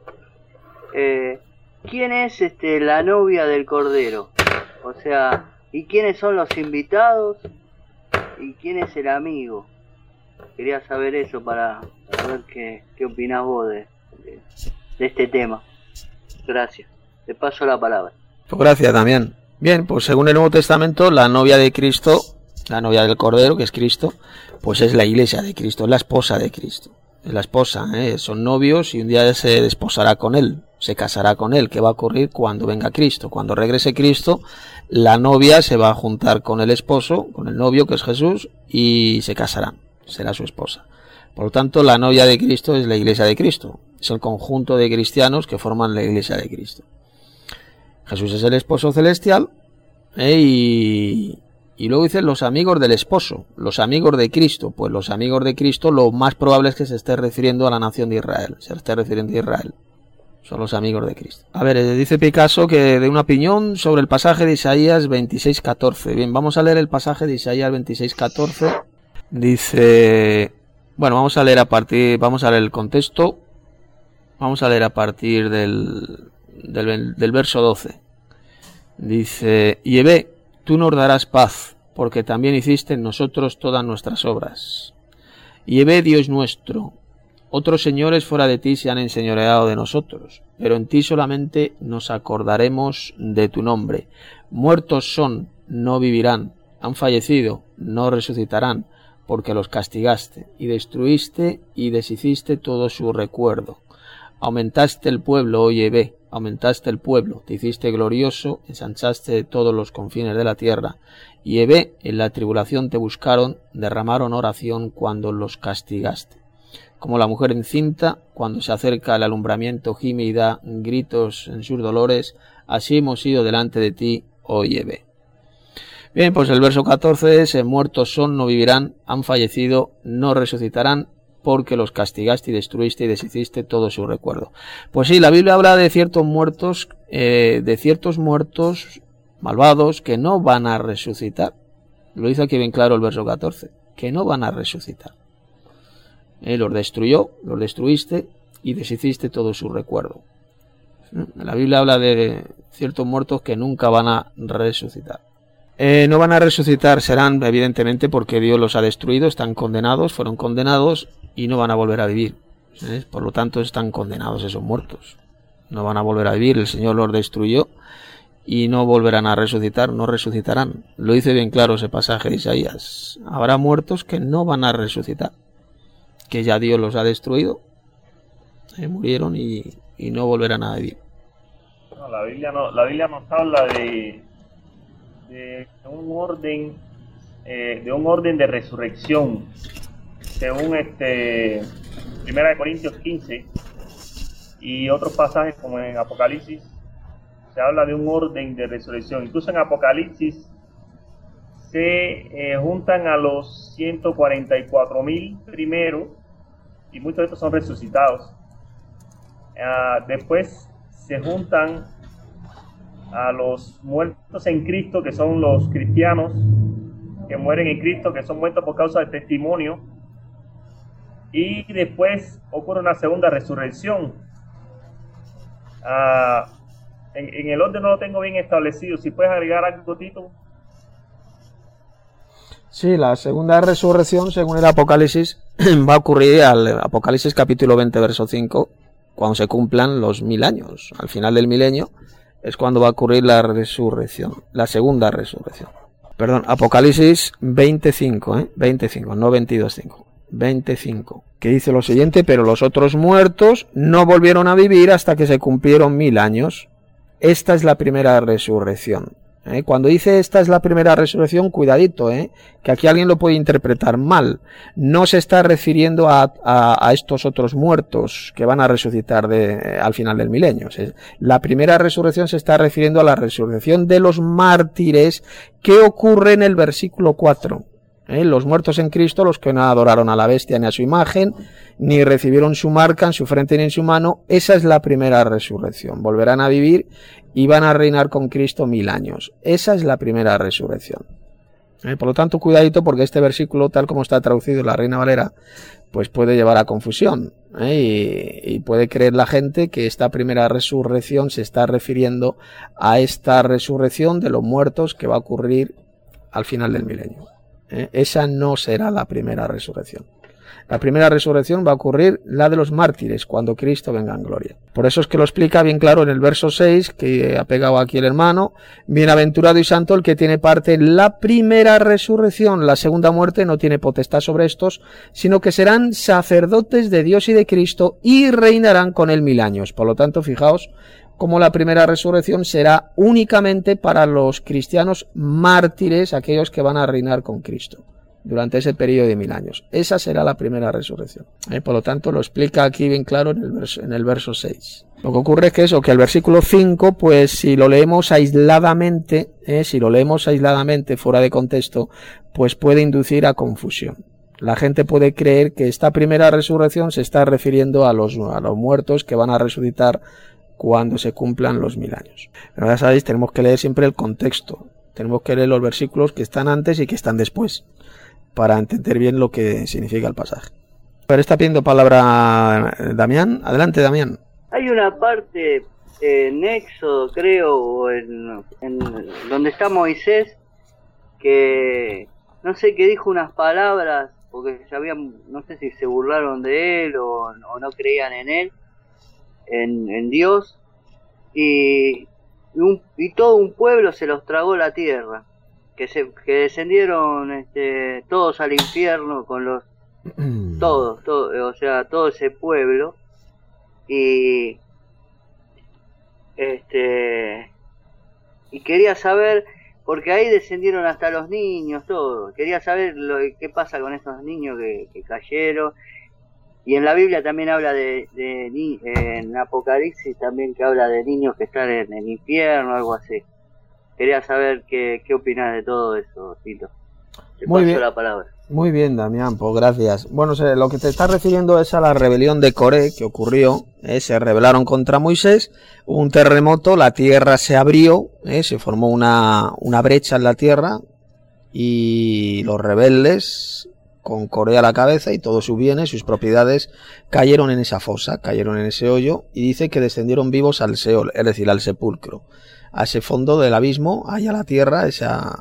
¿quién es la novia del Cordero? O sea, ¿y quiénes son los invitados? ¿Y quién es el amigo? Quería saber eso para ver qué opinás vos de este tema. Gracias. Te paso la palabra. Pues gracias, Damián. Bien, pues según el Nuevo Testamento, la novia de Cristo, la novia del Cordero, que es Cristo, pues es la iglesia de Cristo, es la esposa de Cristo. es la esposa, son novios y un día se desposará con él, se casará con él. ¿Qué va a ocurrir cuando venga Cristo? Cuando regrese Cristo, la novia se va a juntar con el esposo, con el novio que es Jesús, y se casarán, será su esposa. Por lo tanto, la novia de Cristo es la iglesia de Cristo, es el conjunto de cristianos que forman la iglesia de Cristo. Jesús es el esposo celestial, y luego dicen los amigos del esposo, los amigos de Cristo. Pues los amigos de Cristo lo más probable es que se esté refiriendo a la nación de Israel, se esté refiriendo a Israel. Son los amigos de Cristo. A ver, dice Picasso que de una opinión sobre el pasaje de Isaías 26:14. Bien, vamos a leer el pasaje de Isaías 26:14. Dice, bueno, vamos a leer el contexto. Vamos a leer a partir del verso 12. Dice, y ve, tú nos darás paz, porque también hiciste en nosotros todas nuestras obras. Y ve, Dios nuestro, otros señores fuera de ti se han enseñoreado de nosotros, pero en ti solamente nos acordaremos de tu nombre. Muertos son, no vivirán, han fallecido, no resucitarán, porque los castigaste, y destruiste y deshiciste todo su recuerdo. Aumentaste el pueblo, oye, ve, aumentaste el pueblo, te hiciste glorioso, ensanchaste todos los confines de la tierra, y ve, en la tribulación te buscaron, derramaron oración cuando los castigaste. Como la mujer encinta, cuando se acerca el alumbramiento, gime y da gritos en sus dolores, así hemos ido delante de ti, oye, ve. Bien, pues el verso 14 es, muertos son, no vivirán, han fallecido, no resucitarán, porque los castigaste y destruiste y deshiciste todo su recuerdo. Pues sí, la Biblia habla de ciertos muertos malvados que no van a resucitar. Lo dice aquí bien claro el verso 14, que no van a resucitar. Los destruiste y deshiciste todo su recuerdo. La Biblia habla de ciertos muertos que nunca van a resucitar. No van a resucitar, serán evidentemente porque Dios los ha destruido, están condenados, fueron condenados y no van a volver a vivir. Por lo tanto están condenados esos muertos. No van a volver a vivir, el Señor los destruyó y no volverán a resucitar, no resucitarán. Lo dice bien claro ese pasaje de Isaías. Habrá muertos que no van a resucitar, que ya Dios los ha destruido, murieron y no volverán a vivir. No, la Biblia nos habla de un orden de resurrección, según 1 Corintios 15 y otros pasajes como en Apocalipsis. Se habla de un orden de resurrección. Incluso en Apocalipsis se juntan a los 144,000 primero, y muchos de estos son resucitados. Después se juntan a los muertos en Cristo, que son los cristianos que mueren en Cristo, que son muertos por causa del testimonio. Y después ocurre una segunda resurrección. En el orden no lo tengo bien establecido. Si puedes agregar algo, Tito. Sí, la segunda resurrección, según el Apocalipsis, va a ocurrir al Apocalipsis capítulo 20, verso 5, cuando se cumplan los 1000 años. Al final del milenio es cuando va a ocurrir la resurrección, la segunda resurrección. Perdón, Apocalipsis 25, 25, no 22.5. 25, que dice lo siguiente: pero los otros muertos no volvieron a vivir hasta que se cumplieron 1000 años. Esta es la primera resurrección. Cuando dice esta es la primera resurrección, cuidadito, que aquí alguien lo puede interpretar mal. No se está refiriendo a estos otros muertos que van a resucitar al final del milenio. La primera resurrección se está refiriendo a la resurrección de los mártires, que ocurre en el versículo 4. Los muertos en Cristo, los que no adoraron a la bestia ni a su imagen, ni recibieron su marca en su frente ni en su mano, esa es la primera resurrección. Volverán a vivir y van a reinar con Cristo 1000 años. Esa es la primera resurrección. Por lo tanto, cuidadito, porque este versículo, tal como está traducido en la Reina Valera, pues puede llevar a confusión, y puede creer la gente que esta primera resurrección se está refiriendo a esta resurrección de los muertos que va a ocurrir al final del milenio. Esa no será la primera resurrección. La primera resurrección va a ocurrir la de los mártires, cuando Cristo venga en gloria. Por eso es que lo explica bien claro en el verso 6, que ha pegado aquí el hermano. Bienaventurado y santo el que tiene parte en la primera resurrección. La segunda muerte no tiene potestad sobre estos, sino que serán sacerdotes de Dios y de Cristo y reinarán con él 1000 años. Por lo tanto, fijaos cómo la primera resurrección será únicamente para los cristianos mártires, aquellos que van a reinar con Cristo durante ese periodo de 1000 años. Esa será la primera resurrección. Por lo tanto, lo explica aquí bien claro en el verso 6. Lo que ocurre es que eso, que el versículo 5, pues si lo leemos aisladamente, fuera de contexto, pues puede inducir a confusión. La gente puede creer que esta primera resurrección se está refiriendo a los muertos que van a resucitar cuando se cumplan los 1000 años. Pero ya sabéis, tenemos que leer siempre el contexto. Tenemos que leer los versículos que están antes y que están después, para entender bien lo que significa el pasaje. Pero está pidiendo palabra Damián. Adelante, Damián. Hay una parte en Éxodo, creo, o en donde está Moisés, que no sé, que dijo unas palabras, porque no sé si se burlaron de él o no creían en él, en Dios, y todo un pueblo se los tragó la tierra. Que descendieron todos al infierno con los todos, o sea, todo ese pueblo, y quería saber, porque ahí descendieron hasta los niños, todo. Quería saber qué pasa con esos niños que cayeron. Y en la Biblia también habla en Apocalipsis también, que habla de niños que están en el infierno, algo así. Quería saber qué opinas de todo eso, Tito. Te Muy paso bien. la palabra. Muy bien, Damián, pues gracias. Bueno, lo que te estás refiriendo es a la rebelión de Coré que ocurrió. Se rebelaron contra Moisés, hubo un terremoto, la tierra se abrió, se formó una brecha en la tierra, y los rebeldes, con Coré a la cabeza y todos sus bienes, sus propiedades, cayeron en esa fosa, cayeron en ese hoyo, y dice que descendieron vivos al Seol, es decir, al sepulcro, a ese fondo del abismo, ahí a la tierra, esa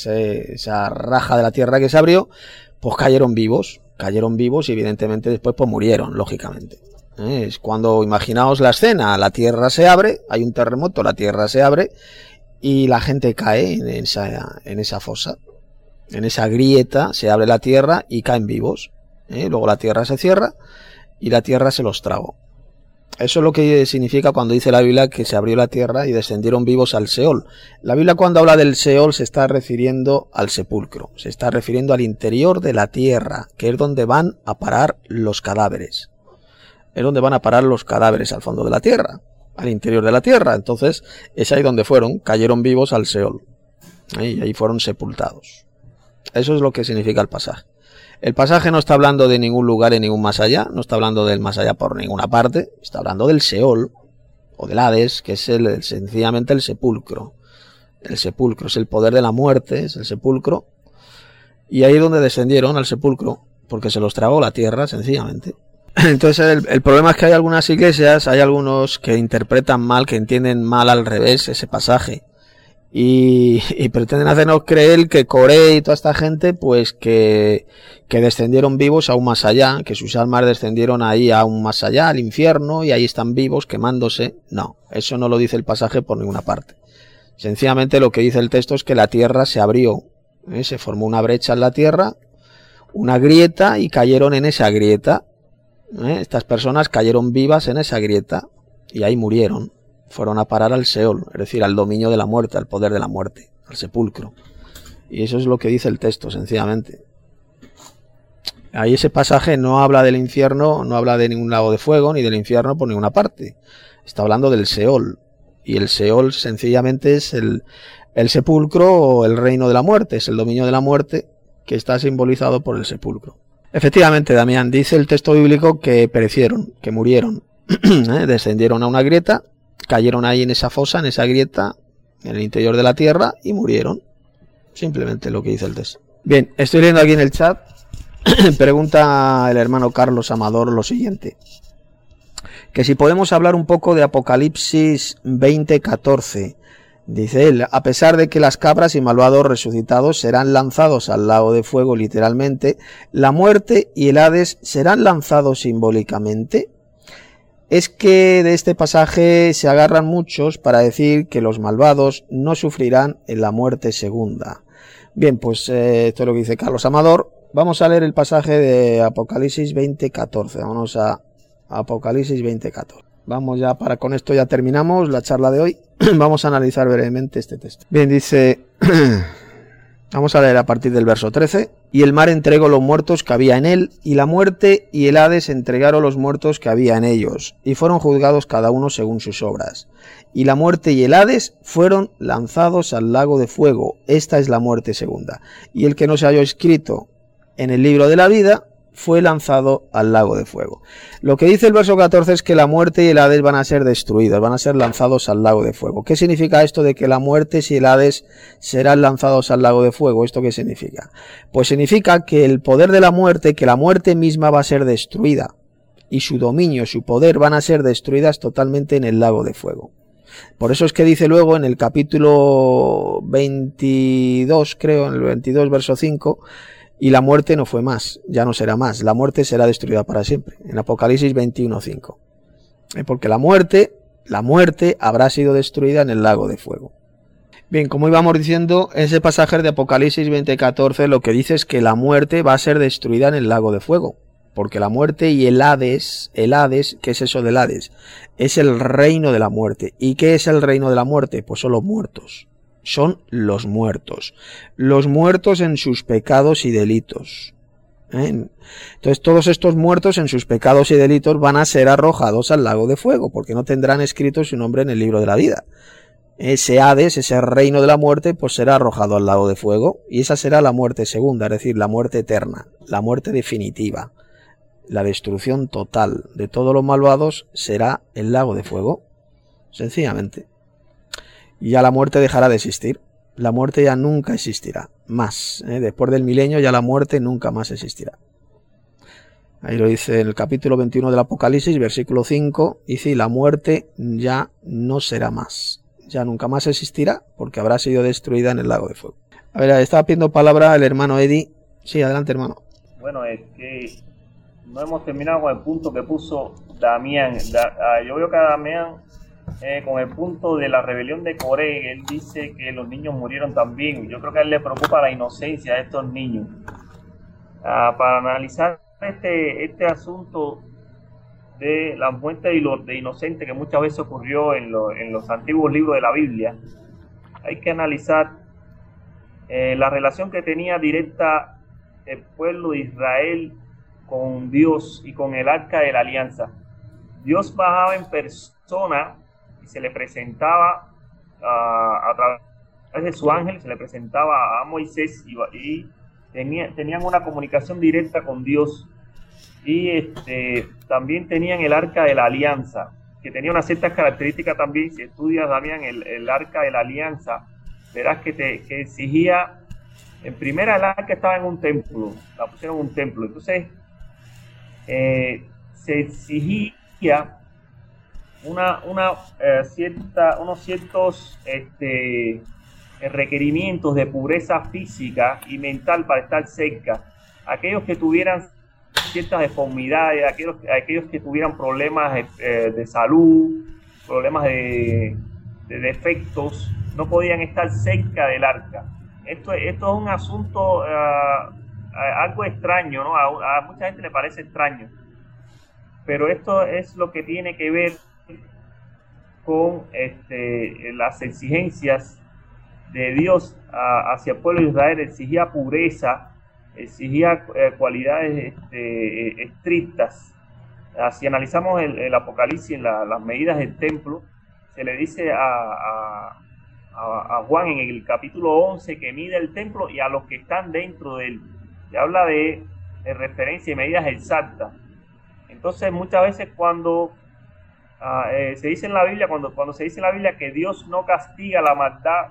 raja de la tierra que se abrió, pues cayeron vivos y evidentemente después pues murieron, lógicamente. Es cuando, imaginaos la escena, la tierra se abre, hay un terremoto, la tierra se abre y la gente cae en esa fosa, en esa grieta, se abre la tierra y caen vivos. Luego la tierra se cierra y la tierra se los tragó. Eso es lo que significa cuando dice la Biblia que se abrió la tierra y descendieron vivos al Seol. La Biblia, cuando habla del Seol, se está refiriendo al sepulcro, se está refiriendo al interior de la tierra, que es donde van a parar los cadáveres. Es donde van a parar los cadáveres, al fondo de la tierra, al interior de la tierra. Entonces, es ahí donde cayeron vivos al Seol. Y ahí fueron sepultados. Eso es lo que significa el pasaje. El pasaje no está hablando de ningún lugar en ningún más allá, no está hablando del más allá por ninguna parte, está hablando del Seol, o del Hades, que es sencillamente el sepulcro. El sepulcro es el poder de la muerte, es el sepulcro, y ahí es donde descendieron al sepulcro, porque se los tragó la tierra, sencillamente. Entonces el problema es que hay algunas iglesias, hay algunos que interpretan mal, que entienden mal al revés ese pasaje, y pretenden hacernos creer que Coré y toda esta gente, pues que descendieron vivos aún más allá, que sus almas descendieron ahí aún más allá, al infierno, y ahí están vivos quemándose. No, eso no lo dice el pasaje por ninguna parte. Sencillamente lo que dice el texto es que la tierra se abrió, se formó una brecha en la tierra, una grieta, y cayeron en esa grieta. Estas personas cayeron vivas en esa grieta y ahí murieron. Fueron a parar al Seol, es decir, al dominio de la muerte, al poder de la muerte, al sepulcro. Y eso es lo que dice el texto, sencillamente. Ahí ese pasaje no habla del infierno, no habla de ningún lago de fuego, ni del infierno por ninguna parte. Está hablando del Seol. Y el Seol sencillamente es el sepulcro, o el reino de la muerte, es el dominio de la muerte, que está simbolizado por el sepulcro. Efectivamente, Damián, dice el texto bíblico que perecieron, que murieron. Descendieron a una grieta, cayeron ahí en esa fosa, en esa grieta, en el interior de la tierra, y murieron. Simplemente lo que dice el texto. Bien, estoy leyendo aquí en el chat. Pregunta el hermano Carlos Amador lo siguiente: que si podemos hablar un poco de Apocalipsis 20:14, Dice él, a pesar de que las cabras y malvados resucitados serán lanzados al lago de fuego literalmente, la muerte y el Hades serán lanzados simbólicamente. Es que de este pasaje se agarran muchos para decir que los malvados no sufrirán en la muerte segunda. Bien, pues esto es lo que dice Carlos Amador. Vamos a leer el pasaje de Apocalipsis 20:14. Vámonos a Apocalipsis 20:14. Vamos ya, con esto ya terminamos la charla de hoy. Vamos a analizar brevemente este texto. Bien, dice, vamos a leer a partir del verso 13. Y el mar entregó los muertos que había en él, y la muerte y el Hades entregaron los muertos que había en ellos, y fueron juzgados cada uno según sus obras. Y la muerte y el Hades fueron lanzados al lago de fuego. Esta es la muerte segunda. Y el que no se halló escrito en el libro de la vida fue lanzado al lago de fuego. Lo que dice el verso 14 es que la muerte y el Hades van a ser destruidos, van a ser lanzados al lago de fuego. ¿Qué significa esto de que la muerte y el Hades serán lanzados al lago de fuego? ¿Esto qué significa? Pues significa que el poder de la muerte, que la muerte misma va a ser destruida, y su dominio, su poder van a ser destruidas totalmente en el lago de fuego. Por eso es que dice luego en el capítulo 22, creo, en el 22 verso 5, y la muerte no fue más, ya no será más, la muerte será destruida para siempre, en Apocalipsis 21:5. Porque la muerte habrá sido destruida en el lago de fuego. Bien, como íbamos diciendo, ese pasaje de Apocalipsis 20:14 lo que dice es que la muerte va a ser destruida en el lago de fuego. Porque la muerte y el Hades, ¿qué es eso del Hades? Es el reino de la muerte. ¿Y qué es el reino de la muerte? Pues son los muertos. Son los muertos en sus pecados y delitos. Entonces todos estos muertos en sus pecados y delitos van a ser arrojados al lago de fuego, porque no tendrán escrito su nombre en el libro de la vida. Ese Hades, ese reino de la muerte, pues será arrojado al lago de fuego, y esa será la muerte segunda, es decir, la muerte eterna, la muerte definitiva, la destrucción total de todos los malvados será el lago de fuego, sencillamente. Y ya la muerte dejará de existir. La muerte ya nunca existirá más. Después del milenio ya la muerte nunca más existirá. Ahí lo dice en el capítulo 21 del Apocalipsis, versículo 5. Dice, la muerte ya no será más. Ya nunca más existirá porque habrá sido destruida en el lago de fuego. A ver, estaba pidiendo palabra el hermano Eddie. Sí, adelante, hermano. Bueno, es que no hemos terminado con el punto que puso Damián. Yo veo que a Damián... con el punto de la rebelión de Coré, él dice que los niños murieron también. Yo creo que a él le preocupa la inocencia de estos niños. Para analizar este asunto de la muerte de inocente que muchas veces ocurrió en los antiguos libros de la Biblia, hay que analizar la relación que tenía directa el pueblo de Israel con Dios y con el Arca de la Alianza. Dios bajaba en persona y se le presentaba a través de su ángel, se le presentaba a Moisés y tenían una comunicación directa con Dios. Y también tenían el Arca de la Alianza, que tenía unas ciertas características también. Si estudias, Damián, el Arca de la Alianza, verás que exigía, en primera, el Arca estaba en un templo, la pusieron en un templo. Entonces, se exigía unos ciertos requerimientos de pureza física y mental para estar cerca. Aquellos que tuvieran ciertas deformidades, aquellos que tuvieran problemas de salud, problemas de defectos, no podían estar cerca del arca. Esto es un asunto algo extraño, ¿no? A mucha gente le parece extraño, pero esto es lo que tiene que ver con las exigencias de Dios hacia el pueblo de Israel. Exigía pureza, exigía cualidades estrictas. Si analizamos el Apocalipsis, las medidas del templo, se le dice a Juan en el capítulo 11 que mide el templo y a los que están dentro de él. Se habla de referencia y medidas exactas. Entonces, muchas veces cuando se dice en la Biblia, cuando se dice en la Biblia que Dios no castiga la maldad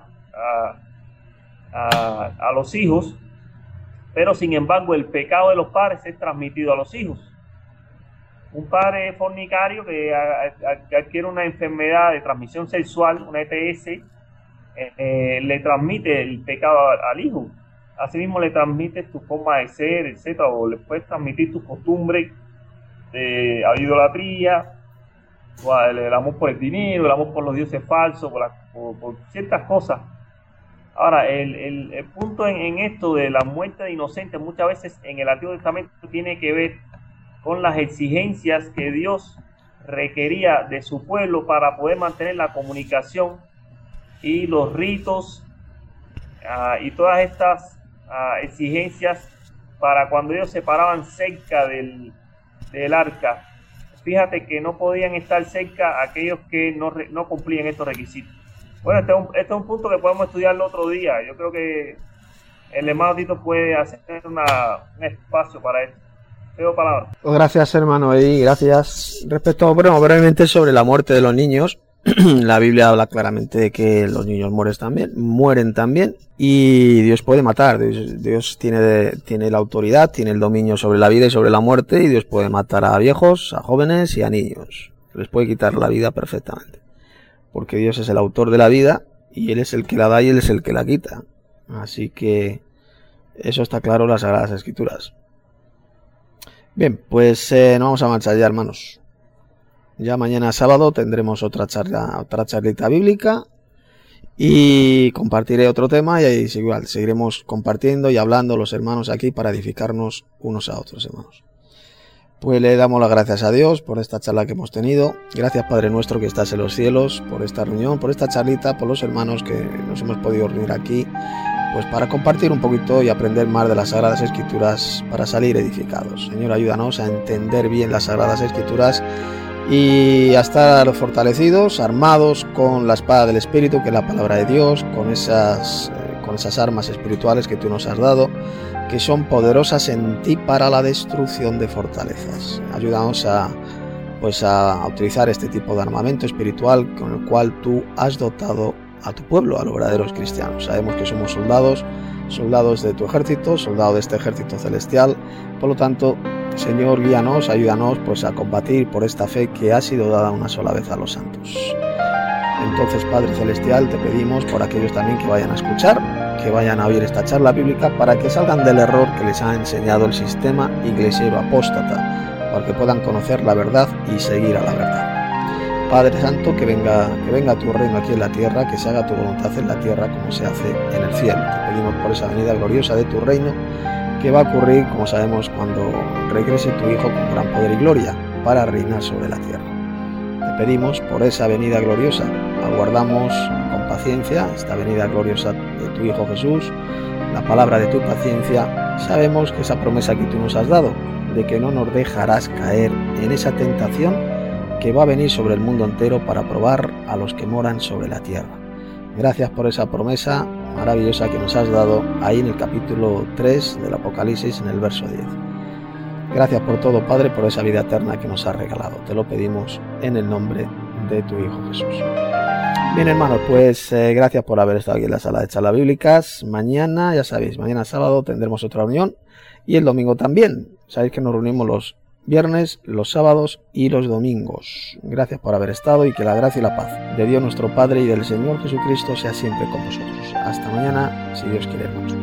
a los hijos, pero sin embargo el pecado de los padres es transmitido a los hijos. Un padre fornicario que adquiere una enfermedad de transmisión sexual, una ETS, le transmite el pecado al hijo. Asimismo le transmites tu forma de ser, etcétera, o le puedes transmitir tus costumbres de idolatría, o el amor por el dinero, el amor por los dioses falsos, por ciertas cosas. Ahora, el punto en esto de la muerte de inocentes muchas veces en el Antiguo Testamento tiene que ver con las exigencias que Dios requería de su pueblo para poder mantener la comunicación y los ritos y todas estas exigencias para cuando ellos se paraban cerca del arca. Fíjate que no podían estar cerca aquellos que no cumplían estos requisitos. Bueno, este es un punto que podemos estudiar el otro día. Yo creo que el hermano Tito puede hacer un espacio para esto. Tengo palabras. Gracias, hermano, y gracias. Respecto, brevemente sobre la muerte de los niños, la Biblia habla claramente de que los niños mueren también, y Dios puede matar. Dios tiene la autoridad, tiene el dominio sobre la vida y sobre la muerte, y Dios puede matar a viejos, a jóvenes y a niños. Les puede quitar la vida perfectamente, porque Dios es el autor de la vida y Él es el que la da y Él es el que la quita. Así que eso está claro en las Sagradas Escrituras. Bien, pues nos vamos a marchar ya, hermanos. Ya mañana sábado tendremos otra charlita bíblica, y compartiré otro tema, y ahí igual seguiremos compartiendo y hablando los hermanos aquí para edificarnos unos a otros, hermanos. Pues le damos las gracias a Dios por esta charla que hemos tenido. Gracias, Padre nuestro que estás en los cielos, por esta reunión, por esta charlita, por los hermanos que nos hemos podido reunir aquí, pues para compartir un poquito y aprender más de las Sagradas Escrituras para salir edificados. Señor, ayúdanos a entender bien las Sagradas Escrituras y a estar fortalecidos, armados con la espada del Espíritu, que es la palabra de Dios, con esas armas espirituales que tú nos has dado, que son poderosas en ti para la destrucción de fortalezas. Ayúdanos a utilizar este tipo de armamento espiritual con el cual tú has dotado a tu pueblo, a los verdaderos cristianos. Sabemos que somos soldados de tu ejército, soldados de este ejército celestial. Por lo tanto, Señor, guíanos, ayúdanos pues a combatir por esta fe que ha sido dada una sola vez a los santos. Entonces, Padre Celestial, te pedimos por aquellos también que vayan a escuchar, que vayan a oír esta charla bíblica, para que salgan del error que les ha enseñado el sistema iglesiero apóstata, para que puedan conocer la verdad y seguir a la verdad. Padre Santo, que venga tu reino aquí en la tierra, que se haga tu voluntad en la tierra como se hace en el cielo. Te pedimos por esa venida gloriosa de tu reino, que va a ocurrir, como sabemos, cuando regrese tu Hijo con gran poder y gloria para reinar sobre la tierra. Te pedimos por esa venida gloriosa. Aguardamos con paciencia esta venida gloriosa de tu Hijo Jesús, la palabra de tu paciencia. Sabemos que esa promesa que tú nos has dado, de que no nos dejarás caer en esa tentación que va a venir sobre el mundo entero para probar a los que moran sobre la tierra. Gracias por esa promesa maravillosa que nos has dado ahí en el capítulo 3 del Apocalipsis, en el verso 10. Gracias por todo, Padre, por esa vida eterna que nos has regalado. Te lo pedimos en el nombre de tu Hijo Jesús. Bien, hermanos, pues gracias por haber estado aquí en la sala de charlas bíblicas. Mañana, ya sabéis, mañana sábado tendremos otra reunión, y el domingo también. Sabéis que nos reunimos los viernes, los sábados y los domingos. Gracias por haber estado, y que la gracia y la paz de Dios nuestro Padre y del Señor Jesucristo sea siempre con vosotros. Hasta mañana, si Dios quiere, hermanos.